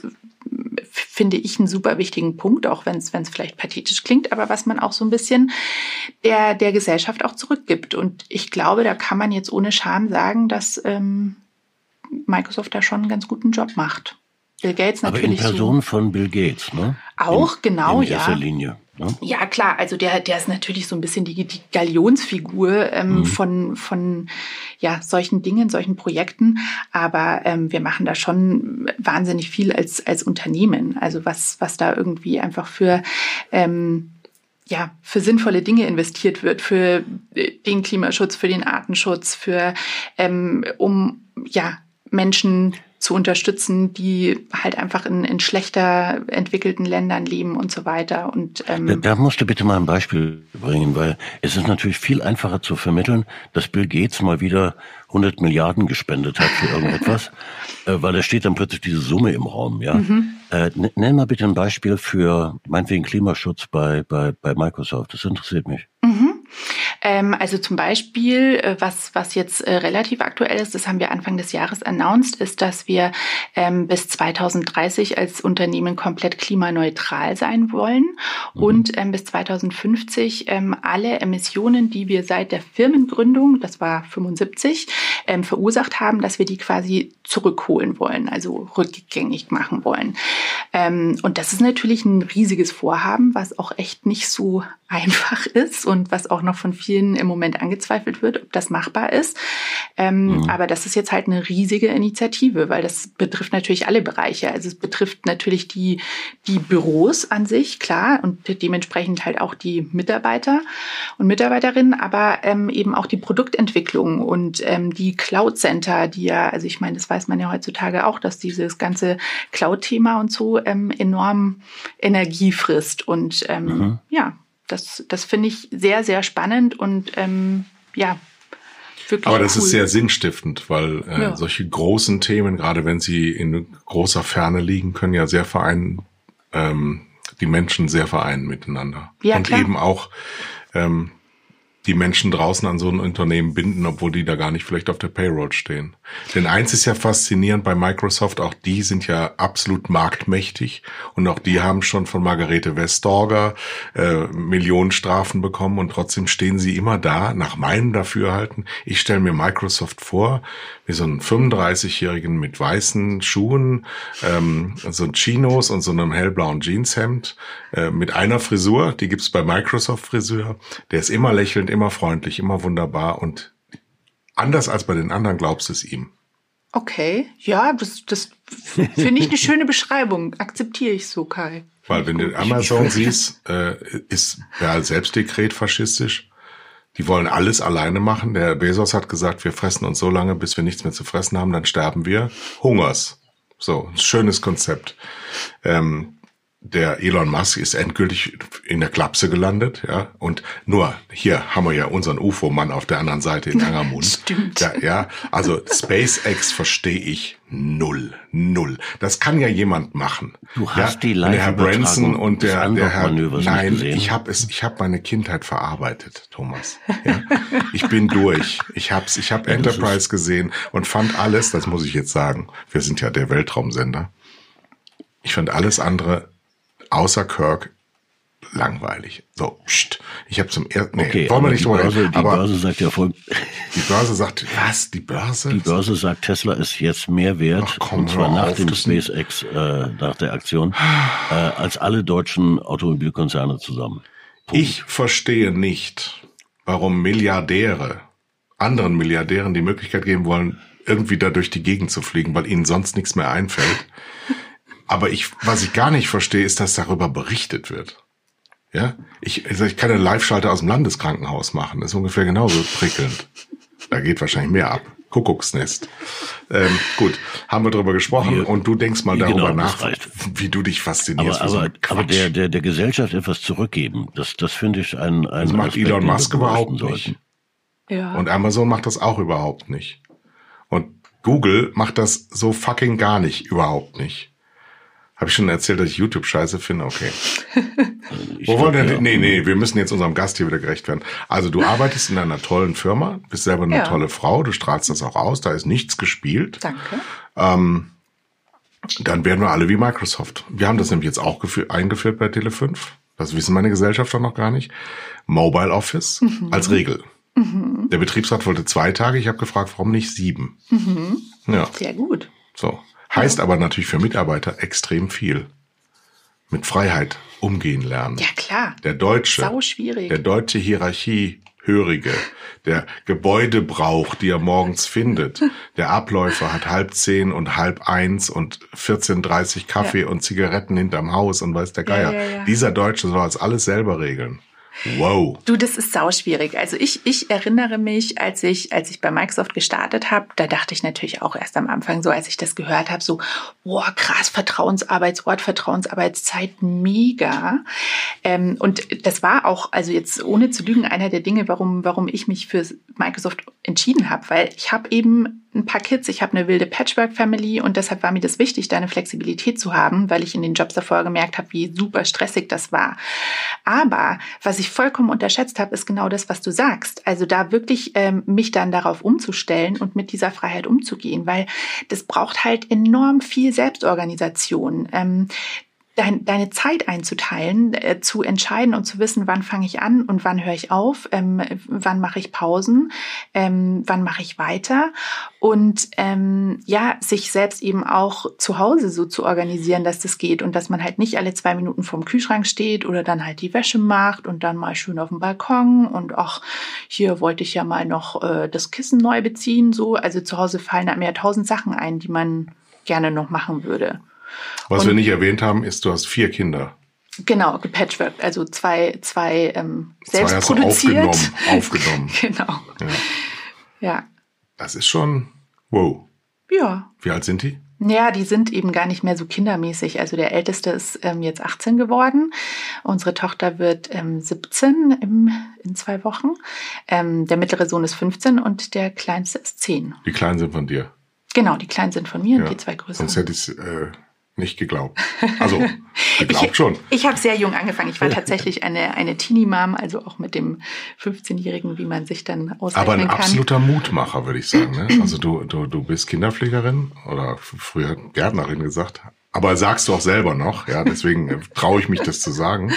finde ich einen super wichtigen Punkt, auch wenn es wenn es vielleicht pathetisch klingt, aber was man auch so ein bisschen der der Gesellschaft auch zurückgibt. Und ich glaube, da kann man jetzt ohne Scham sagen, dass ähm, Microsoft da schon einen ganz guten Job macht. Bill Gates Aber in natürlich Person so. von Bill Gates, ne? Auch, in, genau, in erster ja. Linie. Ne? Ja, klar, also der, der ist natürlich so ein bisschen die, die Galionsfigur ähm, Mhm. von, von ja, solchen Dingen, solchen Projekten. Aber ähm, wir machen da schon wahnsinnig viel als, als Unternehmen. Also was, was da irgendwie einfach für, ähm, ja, für sinnvolle Dinge investiert wird, für den Klimaschutz, für den Artenschutz, für, ähm, um, ja, Menschen zu unterstützen, die halt einfach in, in schlechter entwickelten Ländern leben und so weiter. Und ähm, Da, da musst du bitte mal ein Beispiel bringen, weil es ist natürlich viel einfacher zu vermitteln, dass Bill Gates mal wieder hundert Milliarden gespendet hat für irgendetwas, äh, weil da steht dann plötzlich diese Summe im Raum. Ja, Mhm. äh, n- nenn mal bitte ein Beispiel für meinetwegen Klimaschutz bei bei bei Microsoft. Das interessiert mich. Mhm. Ähm, also zum Beispiel, äh, was, was jetzt äh, relativ aktuell ist, das haben wir Anfang des Jahres announced, ist, dass wir ähm, bis zweitausenddreißig als Unternehmen komplett klimaneutral sein wollen Mhm. und ähm, bis zweitausendfünfzig ähm, alle Emissionen, die wir seit der Firmengründung, das war fünfundsiebzig, ähm, verursacht haben, dass wir die quasi zurückholen wollen, also rückgängig machen wollen. Ähm, und das ist natürlich ein riesiges Vorhaben, was auch echt nicht so einfach ist und was auch noch von vielen im Moment angezweifelt wird, ob das machbar ist. Ähm, Mhm. Aber das ist jetzt halt eine riesige Initiative, weil das betrifft natürlich alle Bereiche. Also es betrifft natürlich die, die Büros an sich, klar, und dementsprechend halt auch die Mitarbeiter und Mitarbeiterinnen, aber ähm, eben auch die Produktentwicklung und ähm, die Cloud-Center, die ja, also ich meine, das weiß man ja heutzutage auch, dass dieses ganze Cloud-Thema und so ähm, enorm Energie frisst. Und ähm, Mhm. ja, das, das finde ich sehr, sehr spannend und ähm, ja, wirklich Aber das cool. ist sehr sinnstiftend, weil äh, Ja. solche großen Themen, gerade wenn sie in großer Ferne liegen, können ja sehr vereinen, ähm, die Menschen sehr vereinen miteinander. Ja, und klar. eben auch ähm, die Menschen draußen an so ein Unternehmen binden, obwohl die da gar nicht vielleicht auf der Payroll stehen. Denn eins ist ja faszinierend bei Microsoft, auch die sind ja absolut marktmächtig und auch die haben schon von Margarete Vestager äh, Millionen Strafen bekommen und trotzdem stehen sie immer da, nach meinem Dafürhalten. Ich stelle mir Microsoft vor, wie so einen fünfunddreißigjährigen mit weißen Schuhen, ähm, so Chinos und so einem hellblauen Jeanshemd, äh, mit einer Frisur, die gibt's bei Microsoft Friseur, der ist immer lächelnd, immer freundlich, immer wunderbar und anders als bei den anderen glaubst du es ihm. Okay, ja, das, das finde ich eine schöne Beschreibung. Akzeptiere ich so, Kai. Weil wenn du Amazon siehst, äh, ist ja Selbstdekret faschistisch. Die wollen alles alleine machen. Der Bezos hat gesagt, wir fressen uns so lange, bis wir nichts mehr zu fressen haben, dann sterben wir Hungers. So, ein schönes Konzept. Ähm, der Elon Musk ist endgültig in der Klapse gelandet, ja. Und nur hier haben wir ja unseren U F O-Mann auf der anderen Seite in Angermund. Stimmt. Ja, ja, also SpaceX verstehe ich null, null. Das kann ja jemand machen. Du hast ja? die Und der Herr Branson und des der, der Herr, Andok-Manövers nicht nein, gesehen. ich habe es, ich habe meine Kindheit verarbeitet, Thomas. Ja? Ich bin durch. Ich hab's, ich habe Enterprise gesehen und fand alles, das muss ich jetzt sagen, wir sind ja der Weltraumsender. Ich fand alles andere außer Kirk langweilig. So, pst. Ich habe zum ersten, nee, okay, wollen wir nicht die drüber Börse, reden. die Aber Börse sagt ja voll, die Börse sagt, was? Die Börse? die Börse sagt, Tesla ist jetzt mehr wert, Ach, komm, und zwar hör nach auf, dem das- SpaceX, äh, nach der Aktion, äh, als alle deutschen Automobilkonzerne zusammen. Punkt. Ich verstehe nicht, warum Milliardäre anderen Milliardären die Möglichkeit geben wollen, irgendwie da durch die Gegend zu fliegen, weil ihnen sonst nichts mehr einfällt. Aber ich, was ich gar nicht verstehe, ist, dass darüber berichtet wird. Ja, ich, also ich kann einen Live-Schalter aus dem Landeskrankenhaus machen. Das ist ungefähr genauso prickelnd. Da geht wahrscheinlich mehr ab. Kuckucksnest. Ähm, gut, haben wir drüber gesprochen Wir- und du denkst mal Genau, darüber das nach, reicht. wie du dich faszinierst. Aber, für so aber, einen aber Quatsch. der, der, der Gesellschaft etwas zurückgeben, das, das finde ich ein, ein Das macht Aspekt, Elon den wir Musk überhaupt beleuchten nicht. sollten. Ja. Und Amazon macht das auch überhaupt nicht. Und Google macht das so fucking gar nicht, überhaupt nicht. Habe ich schon erzählt, dass ich YouTube scheiße finde? Okay. Ich Wo wollen wir glaub, denn? ja. Nee, nee, wir müssen jetzt unserem Gast hier wieder gerecht werden. Also du arbeitest in einer tollen Firma, bist selber eine Ja. tolle Frau, du strahlst das auch aus, da ist nichts gespielt. Danke. Ähm, dann werden wir alle wie Microsoft. Wir haben das nämlich jetzt auch gefü- eingeführt bei Tele fünf. Das wissen meine Gesellschafter noch gar nicht. Mobile Office Mhm. als Regel. Der Betriebsrat wollte zwei Tage. Ich habe gefragt, warum nicht sieben? Mhm. Ja, Sehr gut. so. Heißt aber natürlich für Mitarbeiter extrem viel. Mit Freiheit umgehen lernen. Ja, klar. Der Deutsche, Sau schwierig. der deutsche Hierarchiehörige, der Gebäudebrauch, die er morgens findet, der Abläufer hat halb zehn und halb eins und vierzehn Uhr dreißig Kaffee Ja. und Zigaretten hinterm Haus und weiß der Geier. Ja, ja, ja. Dieser Deutsche soll das alles selber regeln. Wow. Du, das ist sauschwierig. Also ich, ich erinnere mich, als ich, als ich bei Microsoft gestartet habe, da dachte ich natürlich auch erst am Anfang so, als ich das gehört habe, so, boah, krass, Vertrauensarbeitsort, Vertrauensarbeitszeit, mega. Ähm, und das war auch, also jetzt ohne zu lügen, einer der Dinge, warum, warum ich mich für Microsoft entschieden habe, weil ich habe eben ein paar Kids, ich habe eine wilde Patchwork-Family und deshalb war mir das wichtig, da eine Flexibilität zu haben, weil ich in den Jobs davor gemerkt habe, wie super stressig das war. Aber was ich vollkommen unterschätzt habe, ist genau das, was du sagst. Also da wirklich ähm, mich dann darauf umzustellen und mit dieser Freiheit umzugehen, weil das braucht halt enorm viel Selbstorganisation. Ähm, Dein, deine Zeit einzuteilen, äh, zu entscheiden und zu wissen, wann fange ich an und wann höre ich auf, ähm, wann mache ich Pausen, ähm, wann mache ich weiter und ähm, ja, sich selbst eben auch zu Hause so zu organisieren, dass das geht und dass man halt nicht alle zwei Minuten vorm Kühlschrank steht oder dann halt die Wäsche macht und dann mal schön auf dem Balkon und ach, hier wollte ich ja mal noch äh, das Kissen neu beziehen, so, also zu Hause fallen einem ja tausend Sachen ein, die man gerne noch machen würde. Was Und- wir nicht erwähnt haben, ist, du hast vier Kinder. Genau, gepatchworked, also zwei, zwei ähm, Zwei selbst hast du produziert. aufgenommen, aufgenommen. Genau. Ja. Ja. Das ist schon, wow. Ja. Wie alt sind die? Ja, die sind eben gar nicht mehr so kindermäßig. Also der Älteste ist ähm, jetzt achtzehn geworden. Unsere Tochter wird ähm, siebzehn im, in zwei Wochen. Ähm, der mittlere Sohn ist fünfzehn und der Kleinste ist zehn. Die Kleinen sind von dir. Genau, die Kleinen sind von mir Ja. und die zwei größeren. Sonst hätte ich es äh, nicht geglaubt. Also, geglaubt ich, schon. Ich habe sehr jung angefangen. Ich war tatsächlich eine, eine Teenie-Mom, also auch mit dem fünfzehnjährigen, wie man sich dann ausrechnen Aber ein kann. absoluter Mutmacher, würde ich sagen. Ne? Also du, du, du bist Kinderpflegerin oder früher Gärtnerin gesagt. Aber sagst du auch selber noch, ja, deswegen traue ich mich, das zu sagen.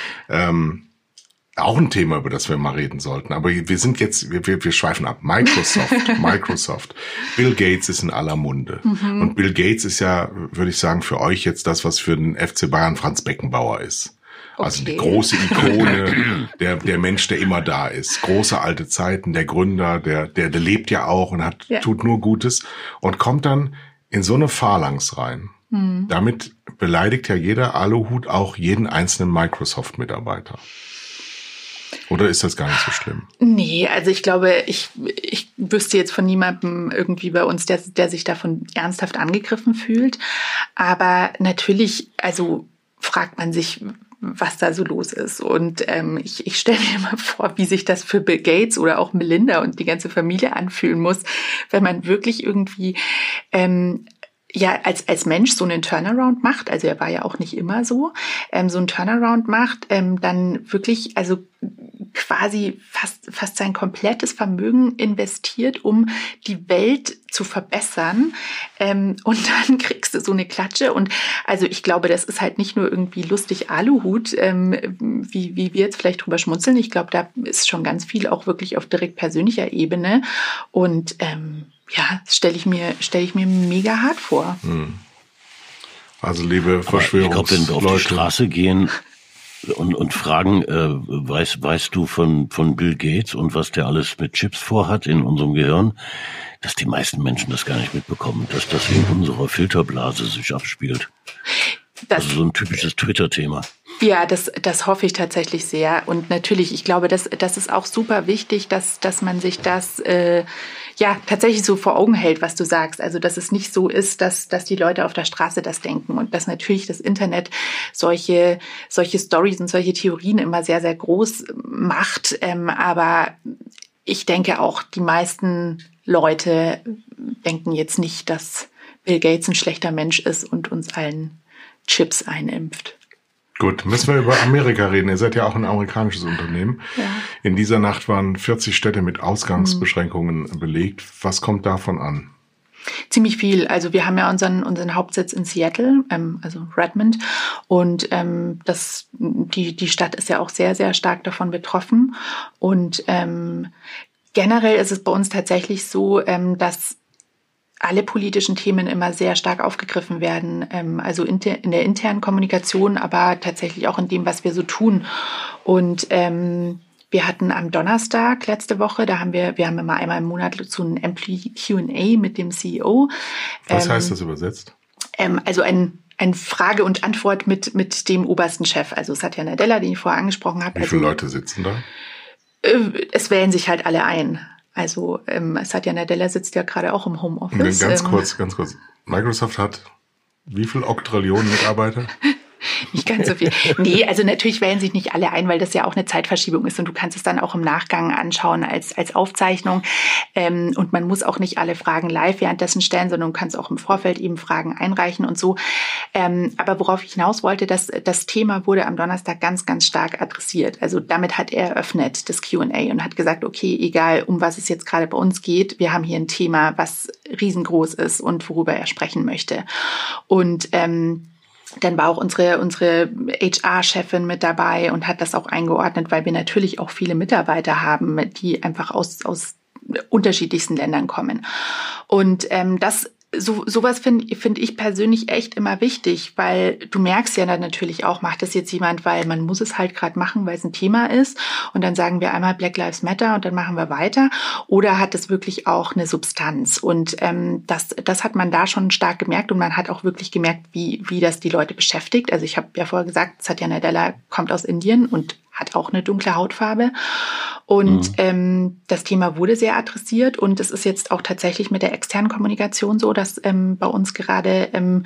Ähm, auch ein Thema, über das wir mal reden sollten. Aber wir sind jetzt, wir, wir, wir schweifen ab. Microsoft, Microsoft. Bill Gates ist in aller Munde. Mhm. Und Bill Gates ist ja, würde ich sagen, für euch jetzt das, was für den F C Bayern Franz Beckenbauer ist. Okay. Also die große Ikone, der, der Mensch, der immer da ist. Große alte Zeiten, der Gründer, der, der, der lebt ja auch und hat, ja. tut nur Gutes und kommt dann in so eine Phalanx rein. Hm. Damit beleidigt ja jeder Aluhut auch jeden einzelnen Microsoft-Mitarbeiter. Oder ist das gar nicht so schlimm? Nee, also ich glaube, ich, ich wüsste jetzt von niemandem irgendwie bei uns, der, der sich davon ernsthaft angegriffen fühlt. Aber natürlich, also fragt man sich, was da so los ist. Und ähm, ich, ich stelle mir immer vor, wie sich das für Bill Gates oder auch Melinda und die ganze Familie anfühlen muss, wenn man wirklich irgendwie ähm, ja als als Mensch so einen Turnaround macht. Also er war ja auch nicht immer so. Ähm, so einen Turnaround macht, ähm, dann wirklich also quasi fast fast sein komplettes Vermögen investiert, um die Welt zu verbessern. Ähm, und dann kriegst du so eine Klatsche. Und also ich glaube, das ist halt nicht nur irgendwie lustig Aluhut, ähm, wie, wie wir jetzt vielleicht drüber schmunzeln. Ich glaube, da ist schon ganz viel auch wirklich auf direkt persönlicher Ebene. Und ähm, ja, das stelle ich mir, stelle ich mir mega hart vor. Hm. Also liebe Verschwörungsleute. Ich glaube, wenn wir auf die Straße gehen und, und fragen, äh, weißt, weißt du von, von Bill Gates und was der alles mit Chips vorhat in unserem Gehirn, dass die meisten Menschen das gar nicht mitbekommen, dass das in unserer Filterblase sich abspielt. Das, also so ein typisches Twitter-Thema. Ja, das, das hoffe ich tatsächlich sehr. Und natürlich, ich glaube, das, das ist auch super wichtig, dass, dass man sich das äh, ja tatsächlich so vor Augen hält, was du sagst. Also, dass es nicht so ist, dass, dass die Leute auf der Straße das denken und dass natürlich das Internet solche, solche Stories und solche Theorien immer sehr, sehr groß macht. Ähm, aber ich denke auch, die meisten Leute denken jetzt nicht, dass Bill Gates ein schlechter Mensch ist und uns allen Chips einimpft. Gut, müssen wir über Amerika reden. Ihr seid ja auch ein amerikanisches Unternehmen. Ja. In dieser Nacht waren vierzig Städte mit Ausgangsbeschränkungen mhm. belegt. Was kommt davon an? Ziemlich viel. Also wir haben ja unseren unseren Hauptsitz in Seattle, ähm, also Redmond. Und ähm, das die die Stadt ist ja auch sehr, sehr stark davon betroffen. Und ähm, generell ist es bei uns tatsächlich so, ähm, dass alle politischen Themen immer sehr stark aufgegriffen werden, ähm, also in, te- in der internen Kommunikation, aber tatsächlich auch in dem, was wir so tun. Und ähm, wir hatten am Donnerstag letzte Woche, da haben wir, wir haben immer einmal im Monat so ein Employee Q and A mit dem C E O. Was ähm, heißt das übersetzt? Ähm, also ein Ein Frage und Antwort mit mit dem obersten Chef, also Satya Nadella, den ich vorher angesprochen habe. Wie viele also, Leute sitzen da? Äh, es wählen sich halt alle ein. Also ähm, Satya Nadella sitzt ja gerade auch im Homeoffice. Ganz ähm, kurz, ganz kurz. Microsoft hat wie viel Oktrillionen Mitarbeiter? Nicht ganz so viel. Nee, also natürlich wählen sich nicht alle ein, weil das ja auch eine Zeitverschiebung ist und du kannst es dann auch im Nachgang anschauen als als Aufzeichnung. Ähm, und man muss auch nicht alle Fragen live währenddessen stellen, sondern du kannst auch im Vorfeld eben Fragen einreichen und so. Ähm, aber worauf ich hinaus wollte, dass das Thema wurde am Donnerstag ganz, ganz stark adressiert. Also damit hat er eröffnet das Q and A und hat gesagt, okay, egal um was es jetzt gerade bei uns geht, wir haben hier ein Thema, was riesengroß ist und worüber er sprechen möchte. Und ähm, dann war auch unsere unsere H R-Chefin mit dabei und hat das auch eingeordnet, weil wir natürlich auch viele Mitarbeiter haben, die einfach aus aus unterschiedlichsten Ländern kommen. Und ähm, das so sowas finde finde ich persönlich echt immer wichtig, weil du merkst ja dann natürlich auch, macht das jetzt jemand, weil man muss es halt gerade machen, weil es ein Thema ist und dann sagen wir einmal Black Lives Matter und dann machen wir weiter, oder hat es wirklich auch eine Substanz? Und ähm, das das hat man da schon stark gemerkt und man hat auch wirklich gemerkt, wie wie das die Leute beschäftigt. Also ich habe ja vorher gesagt, Satya Nadella kommt aus Indien und hat auch eine dunkle Hautfarbe. Und mhm. ähm, das Thema wurde sehr adressiert und es ist jetzt auch tatsächlich mit der externen Kommunikation so, dass ähm, bei uns gerade ähm,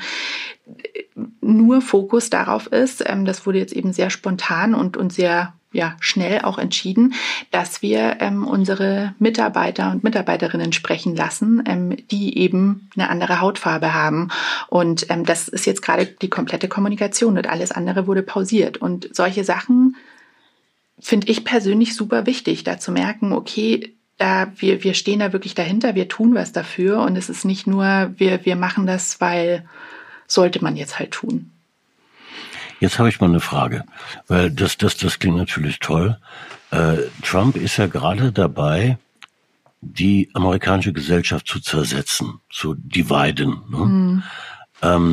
nur Fokus darauf ist, ähm, das wurde jetzt eben sehr spontan und, und sehr ja, schnell auch entschieden, dass wir ähm, unsere Mitarbeiter und Mitarbeiterinnen sprechen lassen, ähm, die eben eine andere Hautfarbe haben. Und ähm, das ist jetzt gerade die komplette Kommunikation und alles andere wurde pausiert. Und solche Sachen finde ich persönlich super wichtig, da zu merken, okay, da wir wir stehen da wirklich dahinter, wir tun was dafür und es ist nicht nur, wir wir machen das, weil sollte man jetzt halt tun. Jetzt habe ich mal eine Frage, weil das das das klingt natürlich toll. Äh, Trump ist ja gerade dabei, die amerikanische Gesellschaft zu zersetzen, zu dividen. Ne? Mhm. Ähm,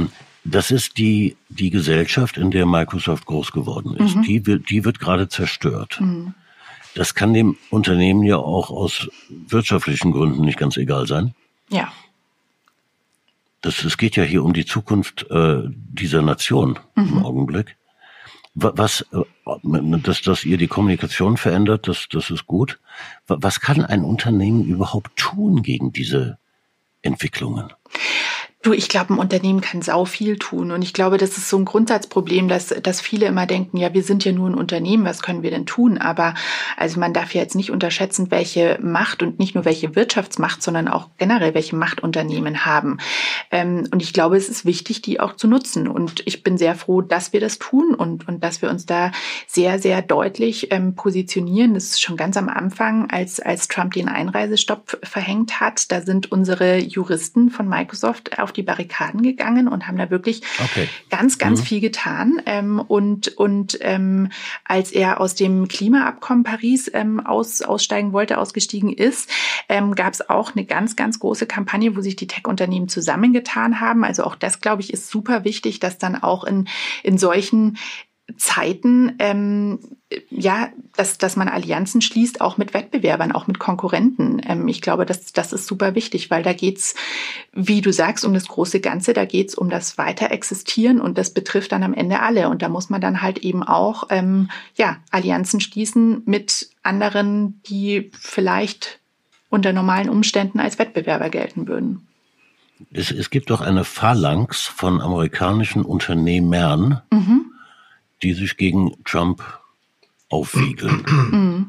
Das ist die, die Gesellschaft, in der Microsoft groß geworden ist. Mhm. Die wird, die wird gerade zerstört. Mhm. Das kann dem Unternehmen ja auch aus wirtschaftlichen Gründen nicht ganz egal sein. Ja. Das, es geht ja hier um die Zukunft äh, dieser Nation mhm. im Augenblick. Was, dass, dass ihr die Kommunikation verändert, das, das ist gut. Was kann ein Unternehmen überhaupt tun gegen diese Entwicklungen? Du, ich glaube, ein Unternehmen kann sau viel tun. Und ich glaube, das ist so ein Grundsatzproblem, dass, dass viele immer denken, ja, wir sind ja nur ein Unternehmen, was können wir denn tun? Aber also man darf ja jetzt nicht unterschätzen, welche Macht und nicht nur welche Wirtschaftsmacht, sondern auch generell, welche Macht Unternehmen haben. Ähm, und ich glaube, es ist wichtig, die auch zu nutzen. Und ich bin sehr froh, dass wir das tun und, und dass wir uns da sehr, sehr deutlich ähm, positionieren. Das ist schon ganz am Anfang, als, als Trump den Einreisestopp verhängt hat. Da sind unsere Juristen von Microsoft auf die Barrikaden gegangen und haben da wirklich okay. ganz, ganz mhm. viel getan. Ähm, und und ähm, als er aus dem Klimaabkommen Paris ähm, aus, aussteigen wollte, ausgestiegen ist, ähm, gab es auch eine ganz, ganz große Kampagne, wo sich die Tech-Unternehmen zusammengetan haben. Also auch das, glaube ich, ist super wichtig, dass dann auch in, in solchen Zeiten, ähm, ja, dass, dass man Allianzen schließt, auch mit Wettbewerbern, auch mit Konkurrenten. Ähm, ich glaube, das, das ist super wichtig, weil da geht's, wie du sagst, um das große Ganze, da geht's um das Weiterexistieren und das betrifft dann am Ende alle. Und da muss man dann halt eben auch, ähm, ja, Allianzen schließen mit anderen, die vielleicht unter normalen Umständen als Wettbewerber gelten würden. Es, es gibt doch eine Phalanx von amerikanischen Unternehmern, mhm. die sich gegen Trump aufwiegeln. Mhm.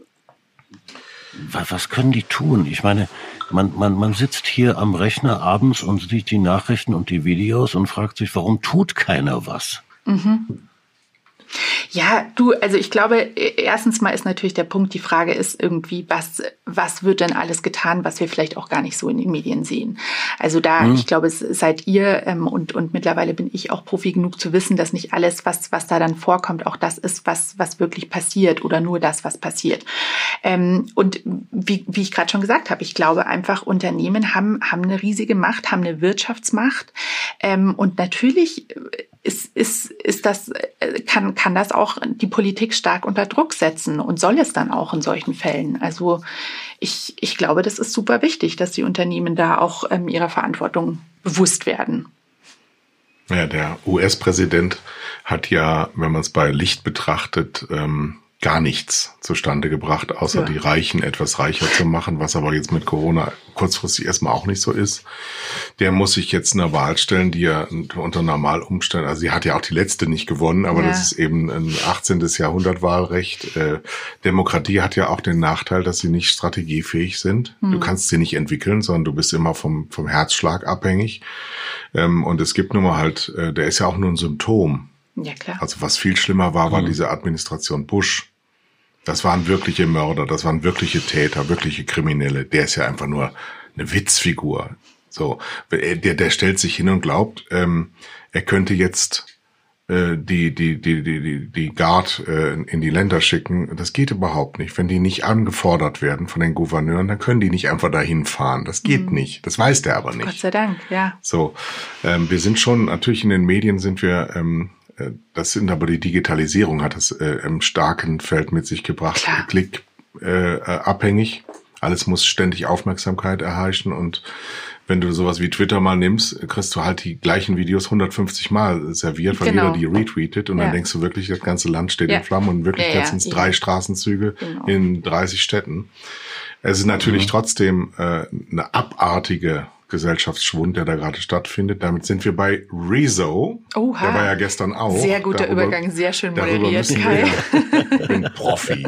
Was, was können die tun? Ich meine, man, man, man sitzt hier am Rechner abends und sieht die Nachrichten und die Videos und fragt sich, warum tut keiner was? Mhm. Ja, du, also ich glaube, erstens mal ist natürlich der Punkt, die Frage ist irgendwie, was, was wird denn alles getan, was wir vielleicht auch gar nicht so in den Medien sehen. Also da, mhm. ich glaube, es seid ihr ähm, und, und mittlerweile bin ich auch Profi genug zu wissen, dass nicht alles, was, was da dann vorkommt, auch das ist, was, was wirklich passiert oder nur das, was passiert. Ähm, und wie, wie ich gerade schon gesagt habe, ich glaube einfach, Unternehmen haben, haben eine riesige Macht, haben eine Wirtschaftsmacht ähm, und natürlich ist, ist, ist das, kann, kann das auch die Politik stark unter Druck setzen und soll es dann auch in solchen Fällen. Also ich, ich glaube, das ist super wichtig, dass die Unternehmen da auch ähm, ihrer Verantwortung bewusst werden. Ja, der U S-Präsident hat ja, wenn man es bei Licht betrachtet, ähm, gar nichts zustande gebracht, außer ja. die Reichen etwas reicher zu machen, was aber jetzt mit Corona kurzfristig erstmal auch nicht so ist. Der muss sich jetzt einer Wahl stellen, die er unter Normalumständen, also sie hat ja auch die letzte nicht gewonnen, aber ja. das ist eben ein achtzehnten Jahrhundert Wahlrecht. Äh, Demokratie hat ja auch den Nachteil, dass sie nicht strategiefähig sind. Hm. Du kannst sie nicht entwickeln, sondern du bist immer vom, vom Herzschlag abhängig. Ähm, und es gibt nun mal halt, äh, der ist ja auch nur ein Symptom. Ja, klar. Also was viel schlimmer war, war mhm. diese Administration Bush. Das waren wirkliche Mörder, das waren wirkliche Täter, wirkliche Kriminelle. Der ist ja einfach nur eine Witzfigur. So, der, der stellt sich hin und glaubt, ähm, er könnte jetzt äh, die die die die die die Guard äh, in die Länder schicken. Das geht überhaupt nicht. Wenn die nicht angefordert werden von den Gouverneuren, dann können die nicht einfach dahin fahren. Das geht mhm. nicht. Das weiß der aber nicht. Gott sei Dank, ja. So, ähm, wir sind schon natürlich in den Medien sind wir ähm, das sind aber die Digitalisierung hat das äh, im starken Feld mit sich gebracht. Klar. Klick äh, abhängig. Alles muss ständig Aufmerksamkeit erheischen und wenn du sowas wie Twitter mal nimmst, kriegst du halt die gleichen Videos hundertfünfzig Mal serviert, weil genau. jeder die retweetet und ja. dann denkst du wirklich, das ganze Land steht ja. in Flammen und wirklich ja, ja, sind es ja. drei Straßenzüge genau. in dreißig Städten. Es ist natürlich mhm. trotzdem äh, eine abartige Gesellschaftsschwund, der da gerade stattfindet. Damit sind wir bei Rezo. Oha. Der war ja gestern auch. Sehr guter darüber, Übergang, sehr schön moderiert, Kai. Ich bin Profi.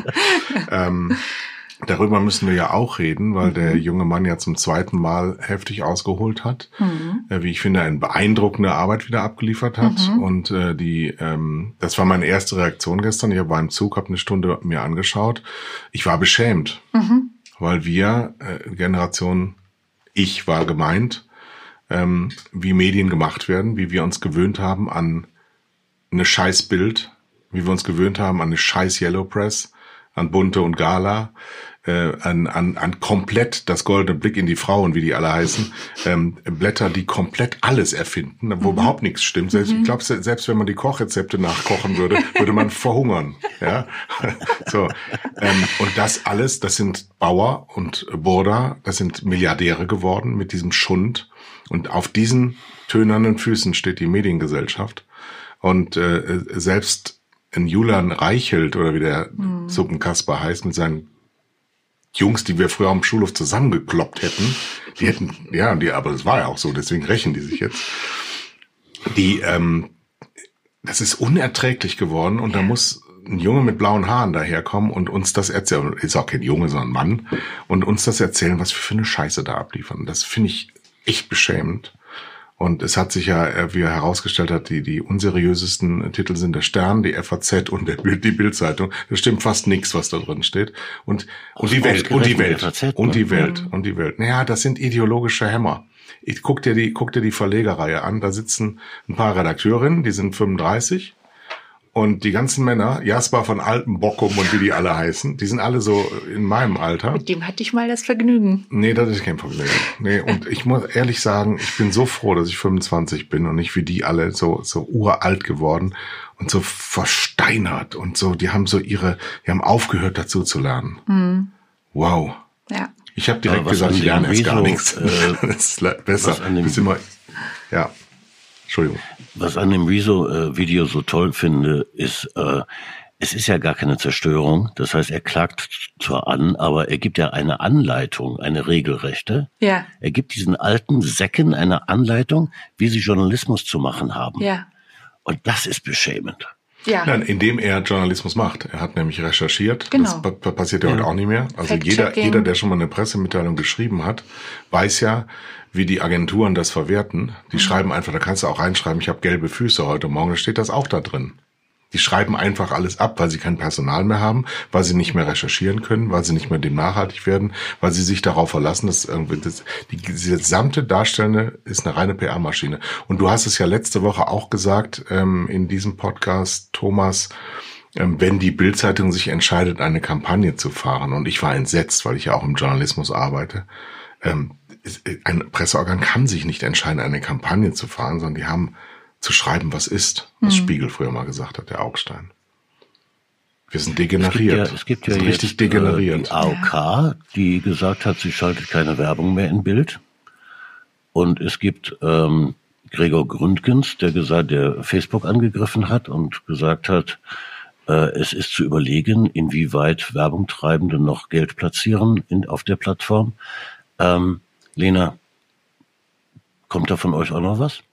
ähm, darüber müssen wir ja auch reden, weil mhm. der junge Mann ja zum zweiten Mal heftig ausgeholt hat. Mhm. Äh, wie ich finde, eine beeindruckende Arbeit wieder abgeliefert hat. Mhm. Und äh, die, ähm, das war meine erste Reaktion gestern. Ich war im Zug, habe eine Stunde mir angeschaut. Ich war beschämt, mhm. weil wir, äh, Generation Ich war gemeint, ähm, wie Medien gemacht werden, wie wir uns gewöhnt haben an eine scheiß Bild, wie wir uns gewöhnt haben an eine scheiß Yellow Press, an Bunte und Gala, äh, an, an, an komplett das goldene Blick in die Frauen, wie die alle heißen, ähm, Blätter, die komplett alles erfinden, wo mhm. überhaupt nichts stimmt. Selbst, mhm. Ich glaube, selbst wenn man die Kochrezepte nachkochen würde, würde man verhungern. Ja, so ähm, und das alles, das sind Bauer und Burda, das sind Milliardäre geworden mit diesem Schund. Und auf diesen tönernen Füßen steht die Mediengesellschaft. Und äh, selbst ein Julian Reichelt oder wie der mhm. Suppenkasper heißt mit seinen Jungs, die wir früher am Schulhof zusammengekloppt hätten, die hätten, ja, die, aber das war ja auch so, deswegen rächen die sich jetzt. Die, ähm, das ist unerträglich geworden und da muss ein Junge mit blauen Haaren daherkommen und uns das erzählen, ist auch kein Junge, sondern ein Mann, und uns das erzählen, was wir für eine Scheiße da abliefern. Das finde ich echt beschämend. Und es hat sich ja, wie er herausgestellt hat, die, die unseriösesten Titel sind der Stern, die F A Z und der Bild, die Bildzeitung. Da stimmt fast nichts, was da drin steht. Und, und die Welt, und die Welt, und die Welt, und die Welt. Naja, das sind ideologische Hämmer. Ich guck dir die, guck dir die Verlegerreihe an. Da sitzen ein paar Redakteurinnen, die sind fünfunddreißig. Und die ganzen Männer, Jasper von Altenbockum und wie die alle heißen, die sind alle so in meinem Alter. Mit dem hatte ich mal das Vergnügen. Nee, das ist kein Vergnügen. Nee, und ich muss ehrlich sagen, ich bin so froh, dass ich fünfundzwanzig bin und nicht wie die alle so so uralt geworden und so versteinert und so. Die haben so ihre, die haben aufgehört dazu zu lernen. Mhm. Wow. Ja. Ich habe direkt gesagt, ich lerne erst gar nichts. Äh, das ist besser. Ist immer, ja. Entschuldigung. Was an dem Rezo-Video so toll finde, ist, äh, es ist ja gar keine Zerstörung. Das heißt, er klagt zwar an, aber er gibt ja eine Anleitung, eine regelrechte. Ja. Er gibt diesen alten Säcken eine Anleitung, wie sie Journalismus zu machen haben. Ja. Und das ist beschämend. Ja. Nein, indem er Journalismus macht. Er hat nämlich recherchiert. Genau. Das pa- passiert ja, ja heute auch nicht mehr. Also jeder, jeder, der schon mal eine Pressemitteilung geschrieben hat, weiß ja, wie die Agenturen das verwerten. Die mhm. schreiben einfach, da kannst du auch reinschreiben, ich habe gelbe Füße heute Morgen, da steht das auch da drin. Die schreiben einfach alles ab, weil sie kein Personal mehr haben, weil sie nicht mehr recherchieren können, weil sie nicht mehr dem nachhaltig werden, weil sie sich darauf verlassen, dass irgendwie das, die, die gesamte Darstellende ist eine reine P R-Maschine. Und du hast es ja letzte Woche auch gesagt ähm, in diesem Podcast, Thomas, ähm, wenn die Bild-Zeitung sich entscheidet, eine Kampagne zu fahren, und ich war entsetzt, weil ich ja auch im Journalismus arbeite, ähm, ein Presseorgan kann sich nicht entscheiden, eine Kampagne zu fahren, sondern die haben zu schreiben, was ist, was mhm. Spiegel früher mal gesagt hat, der Augstein. Wir sind degeneriert. Es gibt ja, es gibt ja jetzt, richtig degeneriert. Äh, die A O K, die gesagt hat, sie schaltet keine Werbung mehr in Bild. Und es gibt ähm, Gregor Gründgens, der gesagt, der Facebook angegriffen hat und gesagt hat, äh, es ist zu überlegen, inwieweit Werbungtreibende noch Geld platzieren in, auf der Plattform. Ähm, Lena, kommt da von euch auch noch was?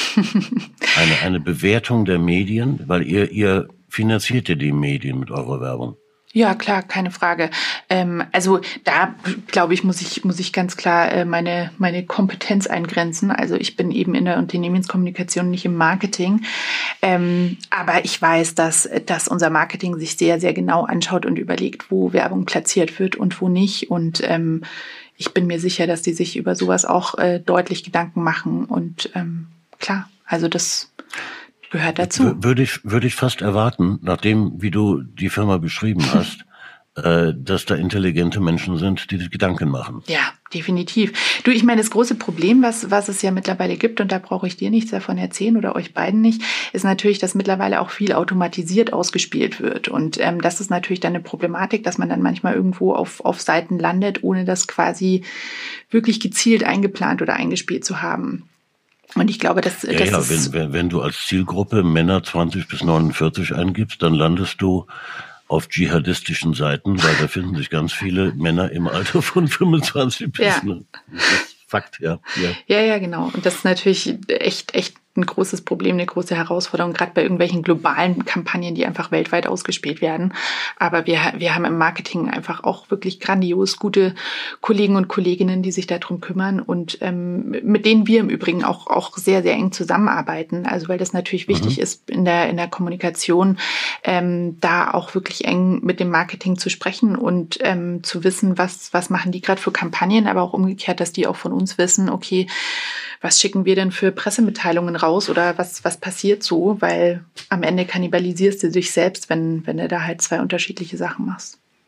eine, eine Bewertung der Medien, weil ihr, ihr finanziert ja die Medien mit eurer Werbung. Ja, klar, keine Frage. Ähm, also da, glaube ich, muss ich muss ich ganz klar äh, meine meine Kompetenz eingrenzen. Also ich bin eben in der Unternehmenskommunikation, nicht im Marketing. Ähm, aber ich weiß, dass dass unser Marketing sich sehr, sehr genau anschaut und überlegt, wo Werbung platziert wird und wo nicht. Und ähm, ich bin mir sicher, dass die sich über sowas auch äh, deutlich Gedanken machen. Und ähm, klar, also das gehört dazu. Würde ich, würde ich fast erwarten, nachdem, wie du die Firma beschrieben hast, äh, dass da intelligente Menschen sind, die sich Gedanken machen. Ja, definitiv. Du, ich meine, das große Problem, was, was es ja mittlerweile gibt, und da brauche ich dir nichts davon erzählen oder euch beiden nicht, ist natürlich, dass mittlerweile auch viel automatisiert ausgespielt wird. Und ähm, das ist natürlich dann eine Problematik, dass man dann manchmal irgendwo auf, auf Seiten landet, ohne das quasi wirklich gezielt eingeplant oder eingespielt zu haben. Und ich glaube, dass ja, das ja, ist... Wenn, wenn, wenn du als Zielgruppe Männer zwanzig bis neunundvierzig eingibst, dann landest du auf dschihadistischen Seiten, weil da finden sich ganz viele Männer im Alter von fünfundzwanzig bis... Ja. Das ist Fakt, ja, ja. Ja, ja, genau. Und das ist natürlich echt, echt ein großes Problem, eine große Herausforderung, gerade bei irgendwelchen globalen Kampagnen, die einfach weltweit ausgespielt werden. Aber wir, wir haben im Marketing einfach auch wirklich grandios gute Kollegen und Kolleginnen, die sich darum kümmern und ähm, mit denen wir im Übrigen auch, auch sehr, sehr eng zusammenarbeiten. Also weil das natürlich wichtig mhm. ist in der, in der Kommunikation, ähm, da auch wirklich eng mit dem Marketing zu sprechen und ähm, zu wissen, was, was machen die gerade für Kampagnen, aber auch umgekehrt, dass die auch von uns wissen, okay, was schicken wir denn für Pressemitteilungen raus oder was, was passiert so? Weil am Ende kannibalisierst du dich selbst, wenn, wenn du da halt zwei unterschiedliche Sachen machst.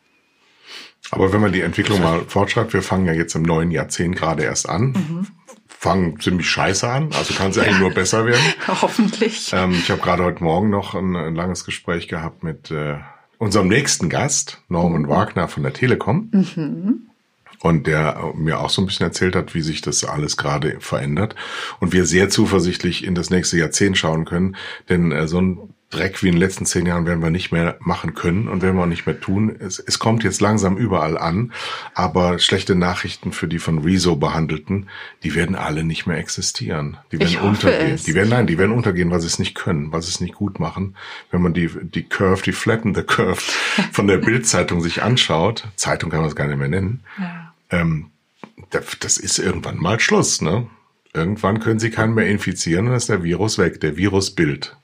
Aber wenn man die Entwicklung mal fortschreibt, wir fangen ja jetzt im neuen Jahrzehnt gerade erst an, mhm. fangen ziemlich scheiße an, also kann es ja eigentlich nur besser werden. Hoffentlich. Ähm, ich habe gerade heute Morgen noch ein, ein langes Gespräch gehabt mit äh, unserem nächsten Gast, Norman mhm. Wagner von der Telekom. Mhm. Und der mir auch so ein bisschen erzählt hat, wie sich das alles gerade verändert. Und wir sehr zuversichtlich in das nächste Jahrzehnt schauen können. Denn äh, so ein Dreck wie in den letzten zehn Jahren werden wir nicht mehr machen können und werden wir auch nicht mehr tun. Es, es kommt jetzt langsam überall an. Aber schlechte Nachrichten für die von Rezo behandelten, die werden alle nicht mehr existieren. Die werden ich hoffe untergehen. Es. Die werden, nein, die werden untergehen, weil sie es nicht können, weil sie es nicht gut machen. Wenn man die, die Curve, die Flatten the Curve von der Bild-Zeitung sich anschaut, Zeitung kann man es gar nicht mehr nennen, ja. Ähm, das ist irgendwann mal Schluss, ne? Irgendwann können sie keinen mehr infizieren und dann ist der Virus weg, der Virusbild.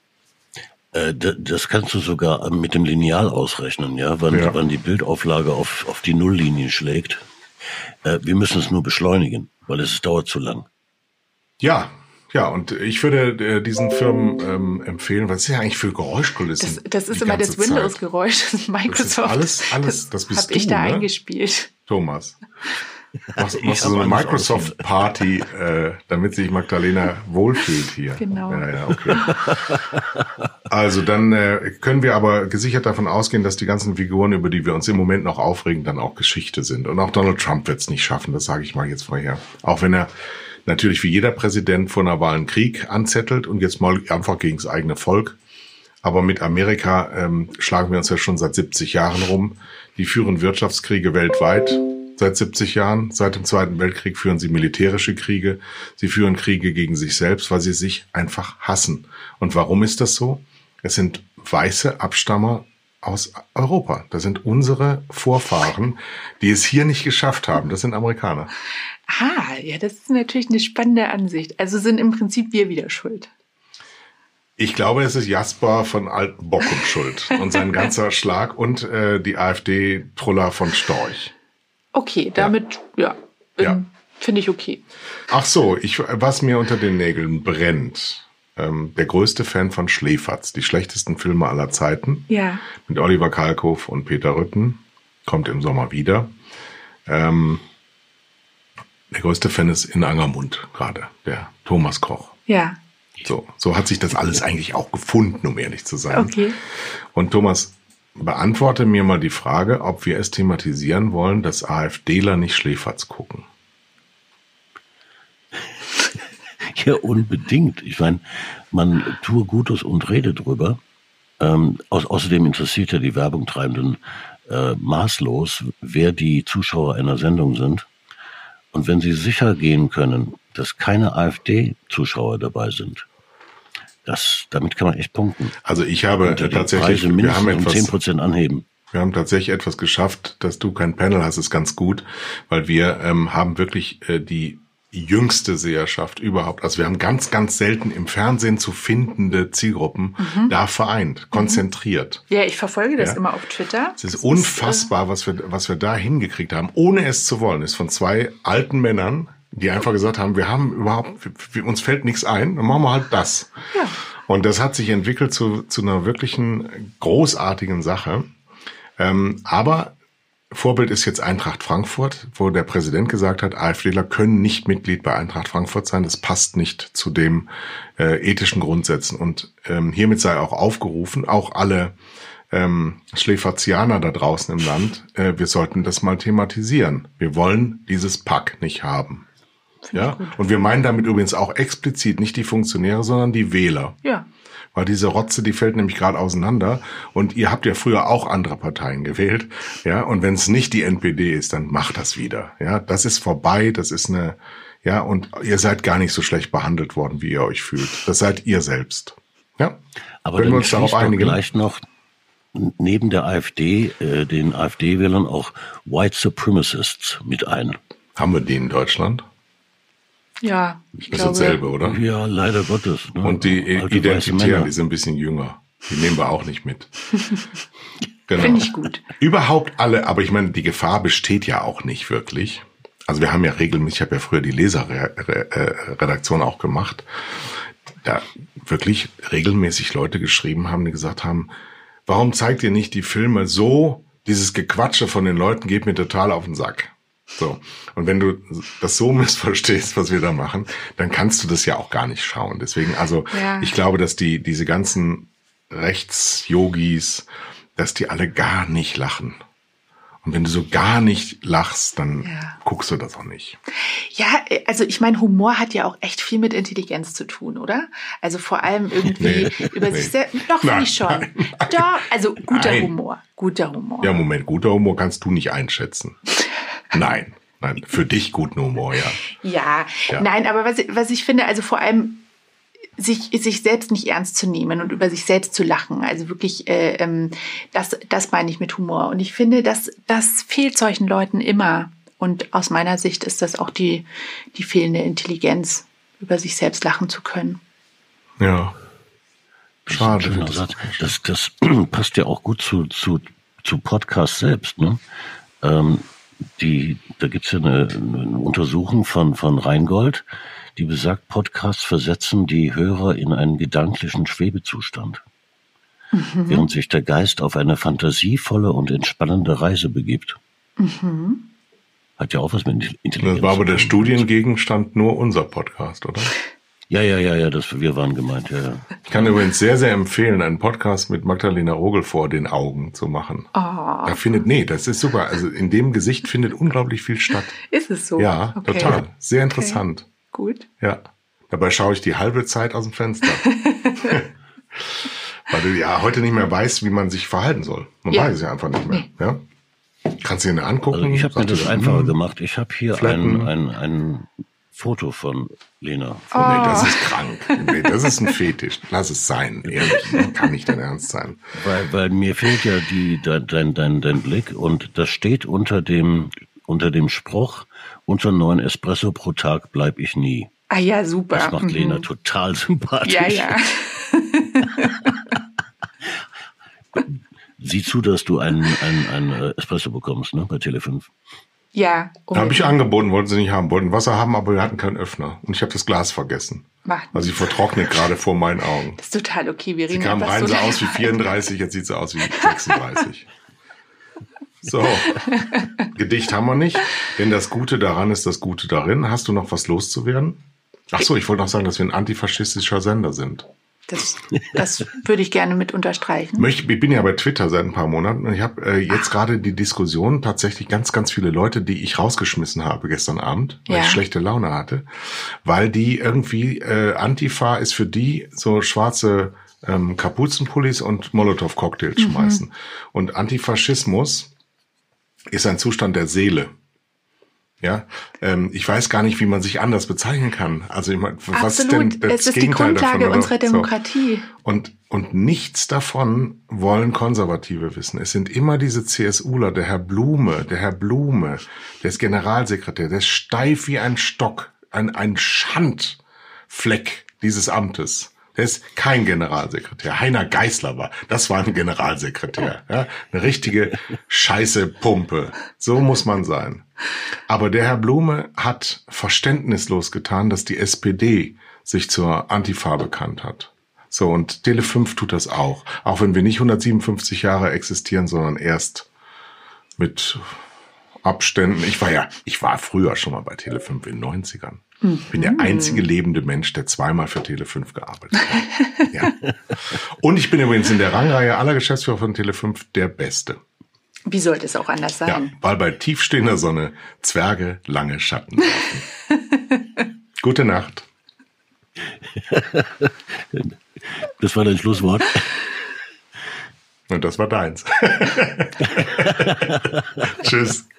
Äh, das kannst du sogar mit dem Lineal ausrechnen, ja, wann, ja. wann die Bildauflage auf, auf die Nulllinie schlägt. Äh, wir müssen es nur beschleunigen, weil es dauert zu lang. Ja, ja, und ich würde äh, diesen Firmen ähm, empfehlen, was ist ja eigentlich für Geräuschkulissen? Das, das ist immer das Windows-Geräusch, das Microsoft. Das ist alles, alles, das bist hab du, ich da ne? eingespielt. Thomas. Machst, machst du so eine Microsoft-Party, äh, damit sich Magdalena wohlfühlt hier. Genau. Ja, ja, okay. Also dann äh, können wir aber gesichert davon ausgehen, dass die ganzen Figuren, über die wir uns im Moment noch aufregen, dann auch Geschichte sind. Und auch Donald Trump wird es nicht schaffen, das sage ich mal jetzt vorher. Auch wenn er natürlich wie jeder Präsident vor einer Wahl einen Krieg anzettelt und jetzt mal einfach gegen das eigene Volk. Aber mit Amerika ähm, schlagen wir uns ja schon seit siebzig Jahren rum. Die führen Wirtschaftskriege weltweit seit siebzig Jahren. Seit dem Zweiten Weltkrieg führen sie militärische Kriege. Sie führen Kriege gegen sich selbst, weil sie sich einfach hassen. Und warum ist das so? Es sind weiße Abstammer aus Europa. Das sind unsere Vorfahren, die es hier nicht geschafft haben. Das sind Amerikaner. Ah, ja, das ist natürlich eine spannende Ansicht. Also sind im Prinzip wir wieder schuld. Ich glaube, es ist Jasper von Alten Bockum schuld und sein ganzer Schlag und äh, die AfD-Truller von Storch. Okay, damit, ja, ja, ja. finde ich okay. Ach so, ich, was mir unter den Nägeln brennt, ähm, der größte Fan von Schläferz, die schlechtesten Filme aller Zeiten, ja. mit Oliver Kalkofe und Peter Rütten, kommt im Sommer wieder. Ähm, der größte Fan ist in Angermund gerade, der Thomas Koch. Ja. So, so hat sich das alles eigentlich auch gefunden, um ehrlich zu sein. Okay. Und Thomas, beantworte mir mal die Frage, ob wir es thematisieren wollen, dass AfDler nicht Schläferz gucken. Ja, unbedingt. Ich meine, man tue Gutes und rede drüber. Ähm, au- außerdem interessiert ja die Werbungtreibenden äh, maßlos, wer die Zuschauer einer Sendung sind. Und wenn sie sicher gehen können, dass keine AfD-Zuschauer dabei sind, das, damit kann man echt punkten. Also ich habe und die tatsächlich, Preise wir haben um etwas, zehn Prozent anheben. Wir haben tatsächlich etwas geschafft, dass du kein Panel hast, ist ganz gut, weil wir ähm, haben wirklich äh, die jüngste Seherschaft überhaupt. Also wir haben ganz, ganz selten im Fernsehen zu findende Zielgruppen mhm. da vereint, konzentriert. Ja, ich verfolge das ja. immer auf Twitter. Es ist das unfassbar, ist, äh was wir, was wir da hingekriegt haben, ohne es zu wollen. Ist von zwei alten Männern, die einfach gesagt haben, wir haben überhaupt, wir, uns fällt nichts ein, dann machen wir halt das. Ja. Und das hat sich entwickelt zu, zu einer wirklichen großartigen Sache. Ähm, aber Vorbild ist jetzt Eintracht Frankfurt, wo der Präsident gesagt hat, AfDler können nicht Mitglied bei Eintracht Frankfurt sein. Das passt nicht zu den äh, ethischen Grundsätzen. Und ähm, hiermit sei auch aufgerufen, auch alle ähm, Schläferzianer da draußen im Land, äh, wir sollten das mal thematisieren. Wir wollen dieses Pack nicht haben. Ja? Und wir meinen damit übrigens auch explizit nicht die Funktionäre, sondern die Wähler. Ja. Weil diese Rotze, die fällt nämlich gerade auseinander. Und ihr habt ja früher auch andere Parteien gewählt. Ja, und wenn es nicht die N P D ist, dann macht das wieder. Ja, das ist vorbei. Das ist eine, ja, und ihr seid gar nicht so schlecht behandelt worden, wie ihr euch fühlt. Das seid ihr selbst. Ja. Aber dann schließt doch gleich noch neben der AfD, äh, den AfD-Wählern auch White Supremacists mit ein. Haben wir die in Deutschland? Ja, ich das glaube. ist dasselbe, oder? Ja, leider Gottes. Ne? Und die Identitären, die sind ein bisschen jünger. Die nehmen wir auch nicht mit. Genau. Finde ich gut. Überhaupt alle, aber ich meine, die Gefahr besteht ja auch nicht wirklich. Also wir haben ja regelmäßig, ich habe ja früher die Leserredaktion auch gemacht, da wirklich regelmäßig Leute geschrieben haben, die gesagt haben, warum zeigt ihr nicht die Filme so, dieses Gequatsche von den Leuten geht mir total auf den Sack. So. Und wenn du das so missverstehst, was wir da machen, dann kannst du das ja auch gar nicht schauen. Deswegen, also, ja. ich glaube, dass die, diese ganzen Rechts-Yogis, dass die alle gar nicht lachen. Und wenn du so gar nicht lachst, dann ja. guckst du das auch nicht. Ja, also ich meine, Humor hat ja auch echt viel mit Intelligenz zu tun, oder? Also vor allem irgendwie nee, über nee. sich selbst. Doch, finde ich schon. Nein, nein. Doch, also guter nein. Humor. Guter Humor. Ja, Moment, guter Humor kannst du nicht einschätzen. Nein, nein, für dich guten Humor, ja. Ja, ja. Nein, aber was, was ich finde, also vor allem sich sich selbst nicht ernst zu nehmen und über sich selbst zu lachen. Also wirklich, äh, ähm, das, das meine ich mit Humor. Und ich finde, das, das fehlt solchen Leuten immer. Und aus meiner Sicht ist das auch die, die fehlende Intelligenz, über sich selbst lachen zu können. Ja. Schade. Das, das, das, das passt ja auch gut zu, zu, zu Podcasts selbst, ne? Ähm, die, da gibt's ja eine, eine Untersuchung von, von Rheingold, die besagt, Podcasts versetzen die Hörer in einen gedanklichen Schwebezustand, mhm. während sich der Geist auf eine fantasievolle und entspannende Reise begibt. Mhm. Hat ja auch was mit Intelligenz. Das war aber der Studiengegenstand nur unser Podcast, oder? Ja, ja, ja, ja, das, wir waren gemeint, ja, ja. Ich kann übrigens sehr, sehr empfehlen, einen Podcast mit Magdalena Rogel vor den Augen zu machen. Oh. Da findet, nee, das ist super. Also in dem Gesicht findet unglaublich viel statt. Ist es so? Ja, okay. Total. Sehr interessant. Okay. Gut. Ja. Dabei schaue ich die halbe Zeit aus dem Fenster. Weil du ja heute nicht mehr weißt, wie man sich verhalten soll. Man ja. weiß es ja einfach nicht mehr. Nee. Ja? Kannst du dir angucken? Also ich habe mir das einfacher gemacht. Ich habe hier ein, ein, ein Foto von Lena. Oh. Nee, das ist krank. Nee, das ist ein Fetisch. Lass es sein. Ehrlich, kann nicht dein Ernst sein. Weil, weil mir fehlt ja die, dein, dein, dein Blick und das steht unter dem, unter dem Spruch, unter neun Espresso pro Tag bleib ich nie. Ah ja, super. Das macht mhm. Lena total sympathisch. Ja, ja. Sieh zu, dass du einen, einen, einen Espresso bekommst, ne, bei Tele fünf. Ja. Da habe ich angeboten, wollten sie nicht haben, wollten Wasser haben, aber wir hatten keinen Öffner. Und ich habe das Glas vergessen. Macht also sie vertrocknet gerade vor meinen Augen. Das ist total okay. Wir sie kam rein, sah aus wie vierunddreißig, jetzt sieht sie aus wie sechsunddreißig. So, Gedicht haben wir nicht, denn das Gute daran ist das Gute darin. Hast du noch was loszuwerden? Ach so, ich wollte noch sagen, dass wir ein antifaschistischer Sender sind. Das, das würde ich gerne mit unterstreichen. Ich bin ja bei Twitter seit ein paar Monaten und ich habe äh, jetzt gerade die Diskussion, tatsächlich ganz, ganz viele Leute, die ich rausgeschmissen habe gestern Abend, weil ja. ich schlechte Laune hatte, weil die irgendwie, äh, Antifa ist für die so schwarze ähm, Kapuzenpullis und Molotow-Cocktails mhm. schmeißen. Und Antifaschismus ist ein Zustand der Seele. Ja, ähm, ich weiß gar nicht, wie man sich anders bezeichnen kann. Also ich meine, was ist denn das es ist Gegenteil die Grundlage davon, unserer Demokratie. So. Und und nichts davon wollen Konservative wissen. Es sind immer diese CSUler, der Herr Blume, der Herr Blume, der ist Generalsekretär, der ist steif wie ein Stock, ein ein Schandfleck dieses Amtes. Der ist kein Generalsekretär. Heiner Geißler war, das war ein Generalsekretär. Ja, eine richtige scheiße Pumpe. So muss man sein. Aber der Herr Blume hat verständnislos getan, dass die S P D sich zur Antifa bekannt hat. So, und Tele fünf tut das auch. Auch wenn wir nicht hundertsiebenundfünfzig Jahre existieren, sondern erst mit Abständen. Ich war ja, ich war früher schon mal bei Tele fünf in den neunzigern. Ich bin der einzige lebende Mensch, der zweimal für Tele fünf gearbeitet hat. Ja. Und ich bin übrigens in der Rangreihe aller Geschäftsführer von Tele fünf der Beste. Wie sollte es auch anders sein? Ja, weil bei tiefstehender Sonne Zwerge lange Schatten werfen. Gute Nacht. Das war dein Schlusswort. Und das war deins. Tschüss.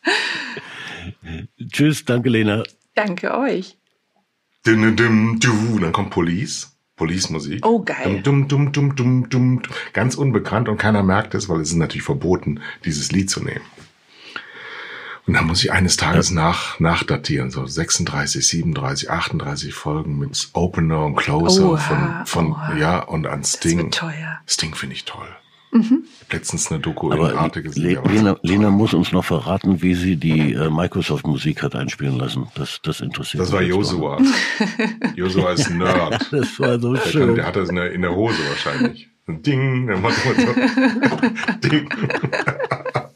Tschüss, danke Lena. Danke euch. Dum, dum, dum, dann kommt Police. Police-Musik. Oh, geil. Dum, dum, dum, dum, dum, dum. Ganz unbekannt und keiner merkt es, weil es ist natürlich verboten, dieses Lied zu nehmen. Und dann muss ich eines Tages nach, nachdatieren, so sechsunddreißig, siebenunddreißig, achtunddreißig Folgen mit Opener und Closer oha, von, von oha. ja, und an Sting. Das wird teuer. Sting finde ich toll. Mhm. Letztens eine Doku aber in Arte gesehen. Le- Lena, Lena muss uns noch verraten, wie sie die äh, Microsoft-Musik hat einspielen lassen. Das, das interessiert mich. Das war Josua. Josua ist ein Nerd. Das war so der schön. Kann, der hat das in der, in der Hose wahrscheinlich. Ding, der macht so. Ding.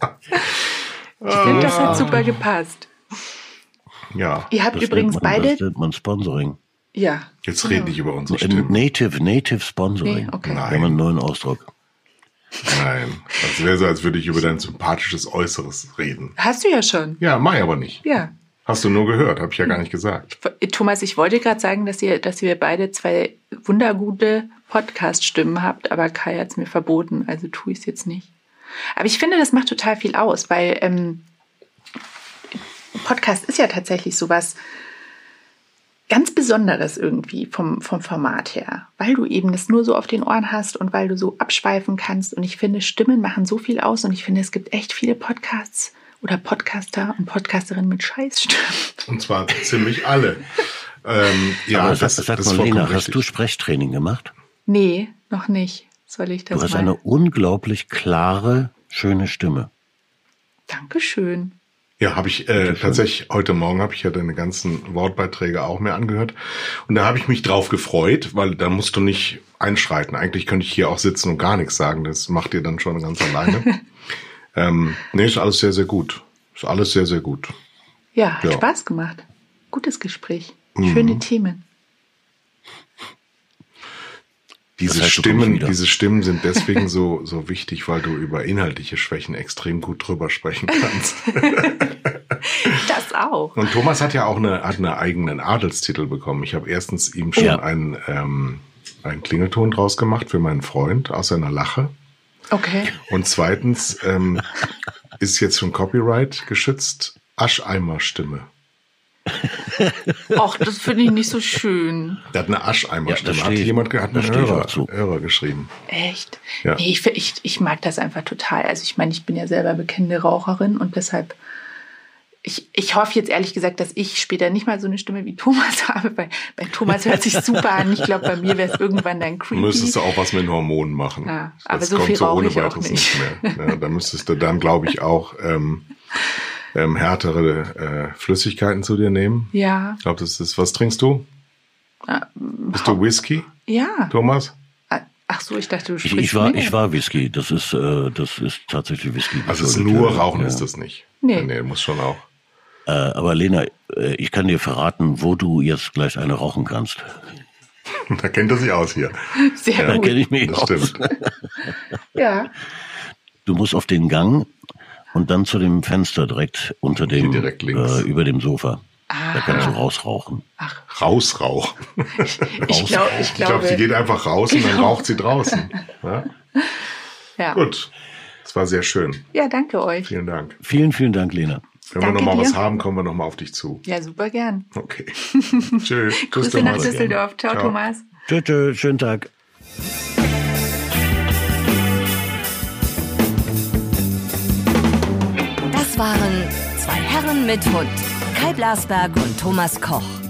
Ich finde, das hat super gepasst. Ja. Ihr habt Das übrigens nennt man, beide... Das nennt man Sponsoring. Ja. Jetzt rede ich über unsere N- Stimmen. Native, Native Sponsoring. Nee, okay. Wir haben einen neuen Ausdruck. Nein. Das wäre so, als würde ich über dein sympathisches Äußeres reden. Hast du ja schon. Ja, mach ich aber nicht. Ja. Hast du nur gehört, habe ich ja gar nicht gesagt. Thomas, ich wollte gerade sagen, dass ihr, dass ihr beide zwei wundergute Podcast-Stimmen habt, aber Kai hat es mir verboten, also tue ich es jetzt nicht. Aber ich finde, das macht total viel aus, weil ähm, Podcast ist ja tatsächlich sowas ganz Besonderes irgendwie vom, vom Format her, weil du eben das nur so auf den Ohren hast und weil du so abschweifen kannst. Und ich finde, Stimmen machen so viel aus und ich finde, es gibt echt viele Podcasts oder Podcaster und Podcasterinnen mit Scheißstimmen. Und zwar ziemlich alle. ähm, ja, Aber das, sag, sag das mal, ist vollkommen Lena, hast richtig. du Sprechtraining gemacht? Nee, noch nicht. Soll ich das Du hast mal? eine unglaublich klare, schöne Stimme. Dankeschön. Ja, habe ich äh, tatsächlich, heute Morgen habe ich ja deine ganzen Wortbeiträge auch mir angehört. Und da habe ich mich drauf gefreut, weil da musst du nicht einschreiten. Eigentlich könnte ich hier auch sitzen und gar nichts sagen. Das macht ihr dann schon ganz alleine. ähm, nee, ist alles sehr, sehr gut. Ist alles sehr, sehr gut. Ja, hat Ja. Spaß gemacht. Gutes Gespräch. Mhm. Schöne Themen. Diese Das heißt, du kommst Stimmen, wieder. diese Stimmen sind deswegen so, so wichtig, weil du über inhaltliche Schwächen extrem gut drüber sprechen kannst. Das auch. Und Thomas hat ja auch eine, hat einen eigenen Adelstitel bekommen. Ich habe erstens ihm schon Ja. einen, ähm, einen Klingelton draus gemacht für meinen Freund aus seiner Lache. Okay. Und zweitens ähm, ist jetzt schon Copyright geschützt. Ascheimer-Stimme. Och, das finde ich nicht so schön. Der hat eine Ja, Ascheimer-Stimme. da hat steh ich- jemand hat da einen steh ich Hörer, auch zu. Hörer geschrieben. Echt? Ja. Nee, ich, ich, ich mag das einfach total. Also ich meine, ich bin ja selber bekennende Raucherin und deshalb, ich, ich hoffe jetzt ehrlich gesagt, dass ich später nicht mal so eine Stimme wie Thomas habe, weil bei Thomas hört sich super an. Ich glaube, bei mir wäre es irgendwann dann creepy. Müsstest du auch was mit den Hormonen machen. Ja, aber das so kommt viel so rauche ohne ich auch weiteres nicht. nicht mehr. Ja, da müsstest du dann, glaube ich, auch ähm, ähm, härtere äh, Flüssigkeiten zu dir nehmen. Ja. Ich glaube, das ist, was trinkst du? Äh, Bist du Whisky, Ja. Thomas? Ach so, ich dachte, du Ich, sprichst ich, war, mit. ich war Whisky. Das ist, äh, das ist tatsächlich Whisky. Also es ist geschuldet, nur ja. Rauchen Ja. ist das nicht. Nee. Nee, muss schon auch. Äh, aber Lena, äh, ich kann dir verraten, wo du jetzt gleich eine rauchen kannst. Da kennt er sich aus hier. Sehr Da gut. kenne ich mich Das aus. stimmt. Ja. Du musst auf den Gang und dann zu dem Fenster direkt unter Hier dem, direkt links. äh, über dem Sofa. Ah. Da kannst du rausrauchen. Rausrauch. Ich, glaub, ich Ich glaube, glaube, sie geht einfach raus und dann Genau. raucht sie draußen. Ja? ja. Gut. Das war sehr schön. Ja, danke euch. Vielen Dank. Vielen, vielen Dank, Lena. Wenn Danke wir noch mal dir. was haben, kommen wir noch mal auf dich zu. Ja, super gern. Okay. Tschüss. Grüße nach Thomas. Düsseldorf. Ciao, Ciao. Thomas. Tschö, tschö, schönen Tag. Das waren zwei Herren mit Hund. Kai Blasberg und Thomas Koch.